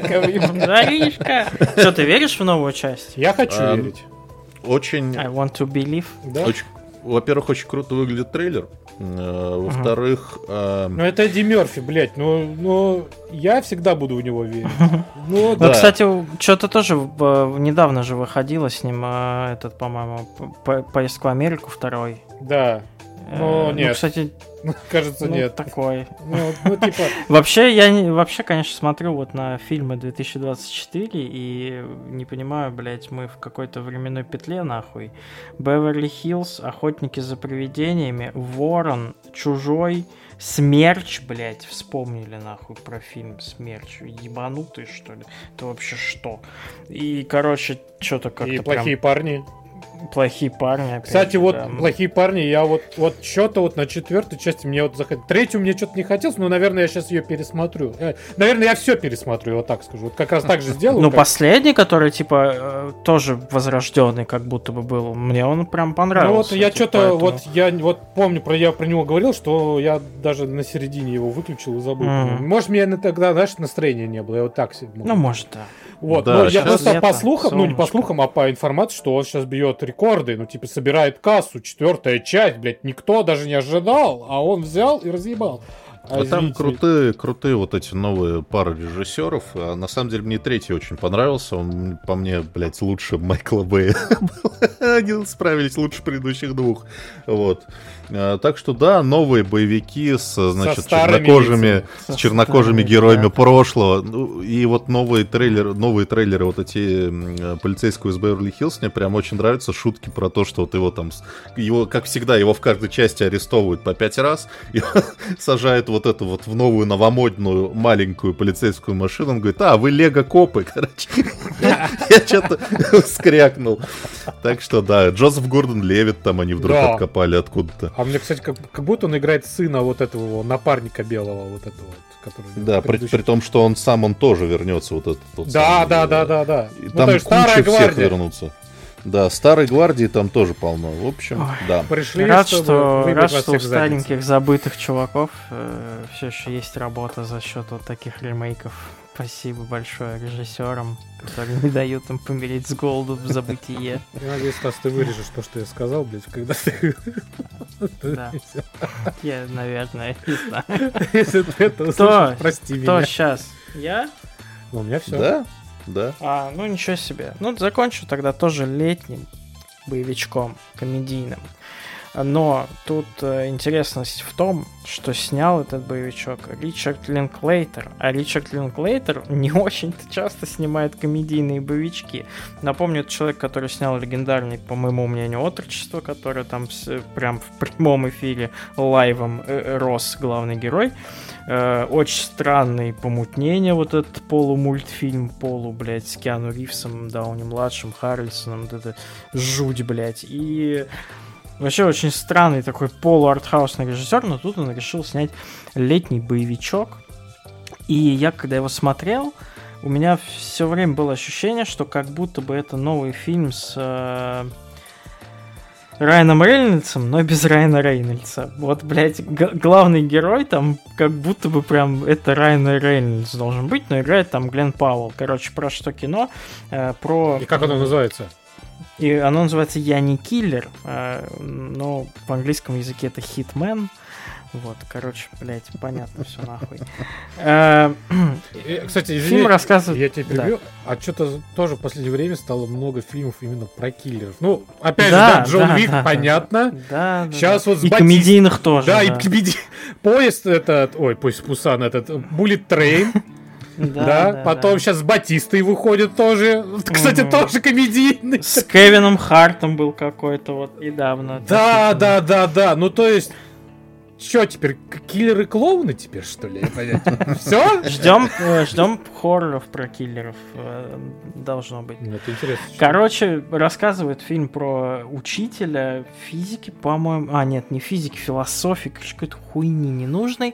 Speaker 2: Жаришка. Что, ты веришь в новую часть?
Speaker 1: Я хочу верить.
Speaker 3: Очень...
Speaker 2: I want to believe.
Speaker 3: Во-первых, очень круто выглядит трейлер. Во-вторых...
Speaker 1: Ну, это Эдди Мерфи, блядь. Ну, я всегда буду в него верить.
Speaker 2: Ну, кстати, что-то тоже недавно же выходило с ним, этот, по-моему, «Поездка в Америку» второй.
Speaker 1: Да. Ну, нет.
Speaker 2: Ну, кстати...
Speaker 1: Кажется, нет.
Speaker 2: Такой.
Speaker 1: Ну, типа...
Speaker 2: Вообще, конечно, смотрю вот на фильмы 2024 и не понимаю, блядь, мы в какой-то временной петле, нахуй. Беверли-Хиллз, Охотники за привидениями, Ворон, Чужой, Смерч, блядь, вспомнили, нахуй, про фильм Смерч. Ебанутый, что ли? Это вообще что? И, короче, что-то как-то
Speaker 1: и «Плохие парни».
Speaker 2: Плохие парни. Опять,
Speaker 1: кстати, вот да. «Плохие парни», я вот что-то вот на четвертой части мне вот заходит. Третью мне что-то не хотелось, но, наверное, я сейчас ее пересмотрю. Наверное, я все пересмотрю, я вот так скажу. Вот как раз так же сделаю.
Speaker 2: Ну, последний, который, типа, тоже возрожденный, как будто бы был, мне он прям понравился.
Speaker 1: Ну, вот я что-то, вот я вот помню, я про него говорил, что я даже на середине его выключил и забыл. Может, мне тогда, знаешь, настроения не было, я вот так себе.
Speaker 2: Ну, может, да.
Speaker 1: Вот, да, но я просто лето, по слухам, солнышко. Ну не по слухам, а по информации, что он сейчас бьет рекорды, ну типа собирает кассу, 4-я часть, блядь, никто даже не ожидал, а он взял и разъебал.
Speaker 3: А там крутые вот эти новые пары режиссеров. А на самом деле мне третий очень понравился. Он, по мне, блядь, лучше Майкла Бэя. Они справились лучше предыдущих двух. Вот. Так что да, новые боевики с, значит, чернокожими героями прошлого. И вот новые трейлеры вот эти полицейского из Беверли-Хиллз, мне прям очень нравятся шутки про то, что вот его там, как всегда, его в каждой части арестовывают по 5 раз, и сажают вот это вот в новую новомодную маленькую полицейскую машину. Он говорит: вы лего-копы, короче. Я что-то скрякнул. Так что да, Джозеф Гордон-Левитт там они вдруг откопали откуда-то.
Speaker 1: А мне, кстати, как будто он играет сына вот этого напарника белого, вот этого вот, который...
Speaker 3: Да, при том, что он тоже вернется, вот этот вот.
Speaker 1: Да.
Speaker 3: И там куча всех вернутся. Да, старой гвардии там тоже полно. В общем, да.
Speaker 2: Пришли, рад, что у стареньких забытых чуваков все еще есть работа за счет вот таких ремейков. Спасибо большое режиссерам, которые не дают им помереть с голоду в забытие.
Speaker 1: Я надеюсь, Стас, ты вырежешь то, что я сказал, блядь, когда ты...
Speaker 2: Да. Я, наверное, не знаю.
Speaker 1: Если ты это услышишь, прости меня.
Speaker 2: Кто сейчас? Я?
Speaker 1: Ну, у меня все.
Speaker 3: Да.
Speaker 2: Ну ничего себе. Ну, закончу тогда тоже летним боевичком, комедийным. Но тут интересность в том, что снял этот боевичок Ричард Линклейтер. А Ричард Линклейтер не очень-то часто снимает комедийные боевички. Напомню, это человек, который снял легендарный, по моему мнению, «Отрочество», который там прям в прямом эфире лайвом рос главный герой. Очень странный «Помутнение», вот этот полумультфильм, блядь, с Киану Ривзом, Дауни-младшим, Харрельсоном, вот это жуть, блядь. И... вообще очень странный такой полуартхаусный режиссер, но тут он решил снять летний боевичок. И я, когда его смотрел, у меня все время было ощущение, что как будто бы это новый фильм с Райаном Рейнольдсом, но без Райана Рейнольдса. Вот, блядь, главный герой там как будто бы прям это Райан Рейнольдс должен быть, но играет там Глен Пауэлл. Короче, про что кино? Про...
Speaker 1: И как оно называется?
Speaker 2: И оно называется «Я не киллер», но в английском языке это «Hitman». Вот, короче, блядь, понятно все нахуй.
Speaker 1: Кстати, извини,
Speaker 2: фильм рассказывает...
Speaker 1: я тебя перебью, а что-то тоже в последнее время стало много фильмов именно про киллеров. Ну, опять же, Джон Уик, понятно.
Speaker 2: Да.
Speaker 1: Сейчас вот с
Speaker 2: и комедийных тоже.
Speaker 1: Да, и поезд этот... Ой, поезд Пусан, этот Bullet Train. Да, потом сейчас с Батистой выходит тоже. Кстати, тоже комедийный.
Speaker 2: С Кевином Хартом был какой-то вот недавно.
Speaker 1: Да. Ну, то есть... Чё теперь, киллеры-клоуны теперь, что ли? Все?
Speaker 2: Ждем хорроров про киллеров. Должно быть.
Speaker 1: Это интересно.
Speaker 2: Короче, рассказывает фильм про учителя физики, по-моему. Нет, не физики, философии. Какой-то хуйни ненужной.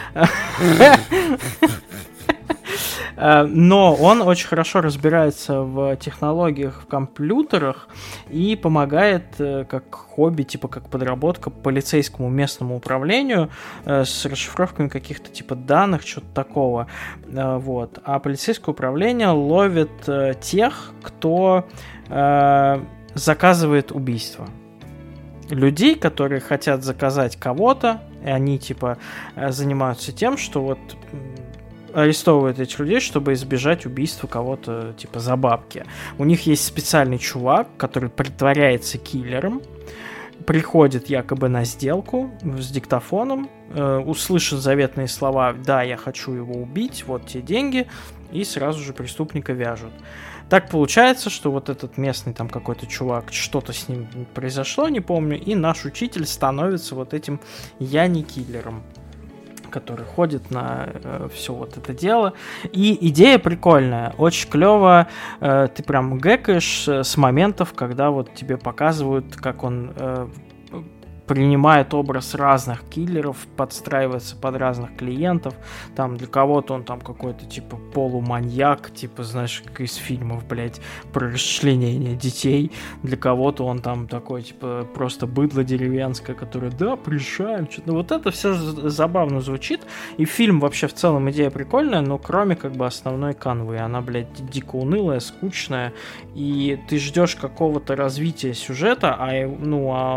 Speaker 2: Но он очень хорошо разбирается в технологиях, в компьютерах и помогает как хобби, типа как подработка полицейскому местному управлению с расшифровками каких-то типа данных, что-то такого. Вот. А полицейское управление ловит тех, кто заказывает убийство. Людей, которые хотят заказать кого-то, и они типа занимаются тем, что вот арестовывают этих людей, чтобы избежать убийства кого-то, типа, за бабки. У них есть специальный чувак, который притворяется киллером, приходит якобы на сделку с диктофоном, услышит заветные слова «да, я хочу его убить, вот те деньги», и сразу же преступника вяжут. Так получается, что вот этот местный там какой-то чувак, что-то с ним произошло, не помню, и наш учитель становится вот этим «я не киллером», который ходит на все вот это дело. И идея прикольная, очень клево. Ты прям гэкаешь с моментов, когда вот тебе показывают, как он принимает образ разных киллеров, подстраивается под разных клиентов. Там для кого-то он там какой-то типа полуманьяк, типа, знаешь, как из фильмов, блядь, про расчленение детей. Для кого-то он там такой, типа, просто быдло деревенское, которое, да, приезжаем. Что-то. Вот это все забавно звучит. И фильм вообще в целом идея прикольная, но кроме как бы основной канвы. Она, блядь, дико унылая, скучная. И ты ждешь какого-то развития сюжета, а он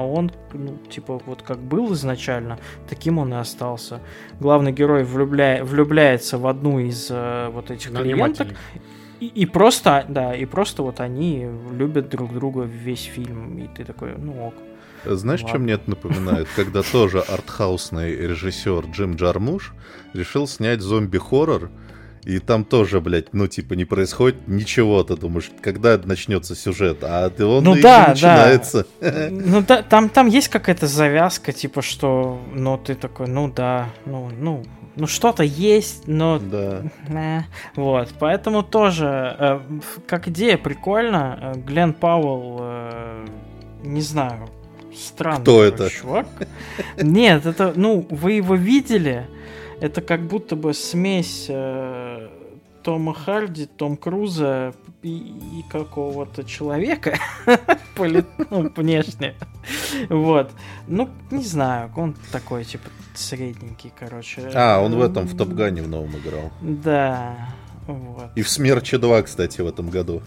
Speaker 2: ну, типа, вот как был изначально, таким он и остался. Главный герой влюбляется в одну из вот этих клиенток, и просто, да, и просто вот они любят друг друга весь фильм, и ты такой, ну ок.
Speaker 3: Знаешь, что мне это напоминает? Когда тоже артхаусный режиссер Джим Джармуш решил снять зомби-хоррор, и там тоже, блядь, ну, типа, не происходит ничего. Ты думаешь, когда начнется сюжет? А он
Speaker 2: ну,
Speaker 3: и
Speaker 2: да,
Speaker 3: начинается.
Speaker 2: Да. Ну, да, там есть какая-то завязка, типа, что, ну, ты такой, ну, да, ну, что-то есть, но...
Speaker 3: Да.
Speaker 2: Вот, поэтому тоже, как идея, прикольно. Глен Пауэлл, не знаю, странный.
Speaker 3: Кто это?
Speaker 2: Чувак. Нет, это, ну, вы его видели? Это как будто бы смесь Тома Харди, Том Круза и какого-то человека внешне. Вот. Ну, не знаю, он такой, типа, средненький, короче.
Speaker 3: Он в этом, в Топ Гане в новом играл.
Speaker 2: Да. Вот.
Speaker 3: И в Смерче 2, кстати, в этом году.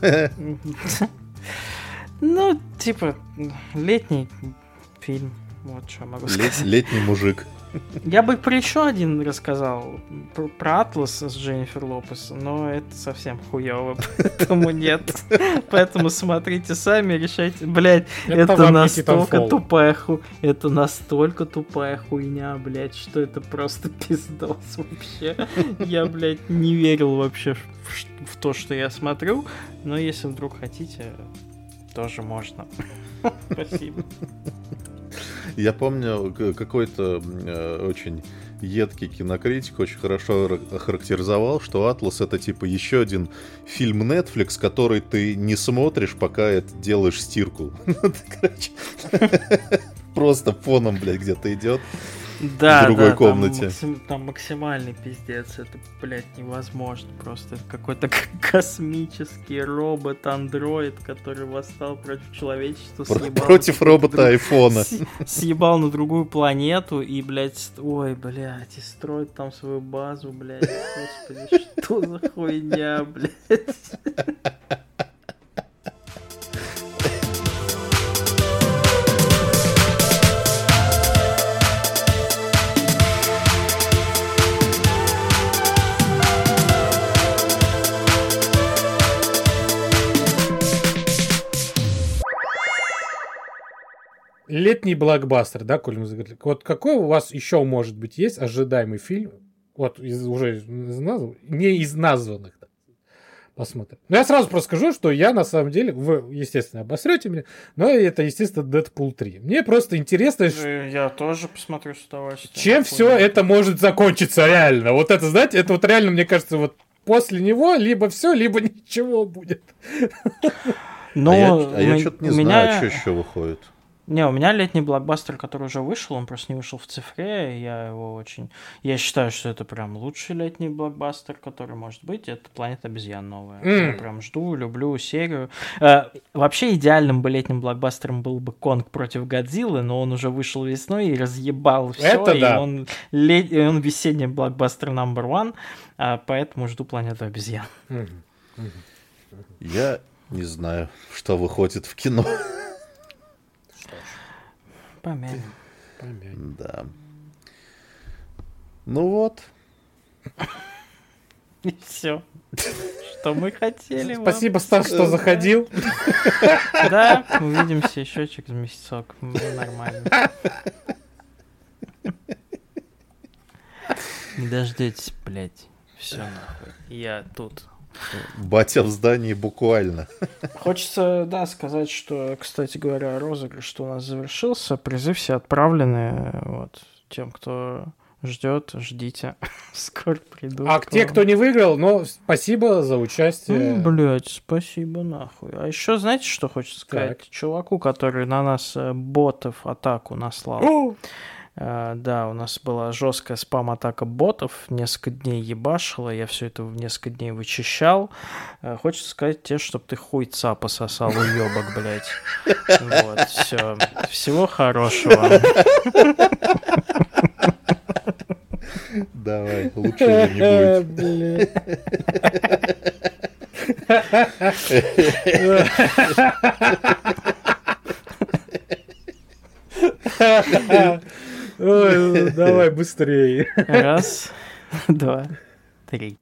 Speaker 2: Ну, типа, летний фильм. Вот что могу сказать.
Speaker 3: Летний мужик.
Speaker 2: Я бы про еще один рассказал. Про Атлас с Дженнифер Лопес, но это совсем хуево, поэтому нет. Поэтому смотрите сами, решайте. Блять, это настолько тупая хуйня, блять, что это просто пиздос вообще. Я, блять, не верил вообще в то, что я смотрю, но если вдруг хотите, тоже можно. Спасибо.
Speaker 3: Я помню, какой-то очень едкий кинокритик очень хорошо охарактеризовал, что «Атлас» — это типа еще один фильм Netflix, который ты не смотришь, пока это делаешь стирку. Просто фоном, блядь, где-то идет.
Speaker 2: Да,
Speaker 3: в другой
Speaker 2: да,
Speaker 3: комнате.
Speaker 2: Там максимальный пиздец. Это, блядь, невозможно. Просто это какой-то космический робот-андроид, который восстал против человечества.
Speaker 3: Против робота айфона.
Speaker 2: Съебал на другую планету и, блядь, ой, блядь, и строит там свою базу, блядь. Господи, что за хуйня, блядь.
Speaker 1: Летний блокбастер, да, коль мы заговорили. Вот какой у вас еще, может быть, есть ожидаемый фильм, вот уже не из названных, да. Посмотрим. Но я сразу просто скажу, что я на самом деле, вы, естественно, обосрете меня, но это, естественно, Дэдпул 3. Мне просто интересно...
Speaker 2: Я тоже посмотрю с удовольствием.
Speaker 1: Чем все это может закончиться реально? Вот это, знаете, это вот реально, мне кажется, вот после него либо все, либо ничего будет.
Speaker 3: Но я что-то не знаю, что еще выходит.
Speaker 2: Не, у меня летний блокбастер, который уже вышел, он просто не вышел в цифре, я считаю, что это прям лучший летний блокбастер, который может быть, это «Планета обезьян» новая. Я прям жду, люблю серию. Вообще идеальным бы летним блокбастером был бы «Конг против Годзиллы», но он уже вышел весной и разъебал все,
Speaker 1: это
Speaker 2: и
Speaker 1: да.
Speaker 2: он весенний блокбастер number one, поэтому жду «Планету обезьян».
Speaker 3: Я не знаю, что выходит в кино.
Speaker 2: Помянем.
Speaker 3: Да. Ну вот.
Speaker 2: И все. Что мы хотели.
Speaker 1: Спасибо, Стас, что заходил.
Speaker 2: Да, увидимся еще через месяцок. Нормально. Не дождетесь, блядь. Все нахуй. Я тут.
Speaker 3: Батя в здании буквально.
Speaker 2: Хочется, да, сказать, что, кстати говоря, розыгрыш, что у нас завершился. Призы все отправлены. Вот. Тем, кто ждет, ждите. Скоро придут.
Speaker 1: А те, кто не выиграл, ну, спасибо за участие.
Speaker 2: Блять, спасибо нахуй. А еще знаете, что хочется сказать? Так. Чуваку, который на нас ботов атаку наслал. Да, у нас была жесткая спам-атака ботов, несколько дней ебашило, я все это в несколько дней вычищал. Хочется сказать тебе, чтобы ты хуйца пососал, уебок, блядь. Вот, все. Всего хорошего.
Speaker 3: Давай, лучше уже не будет.
Speaker 1: Ой, давай быстрее.
Speaker 2: Раз, два, три.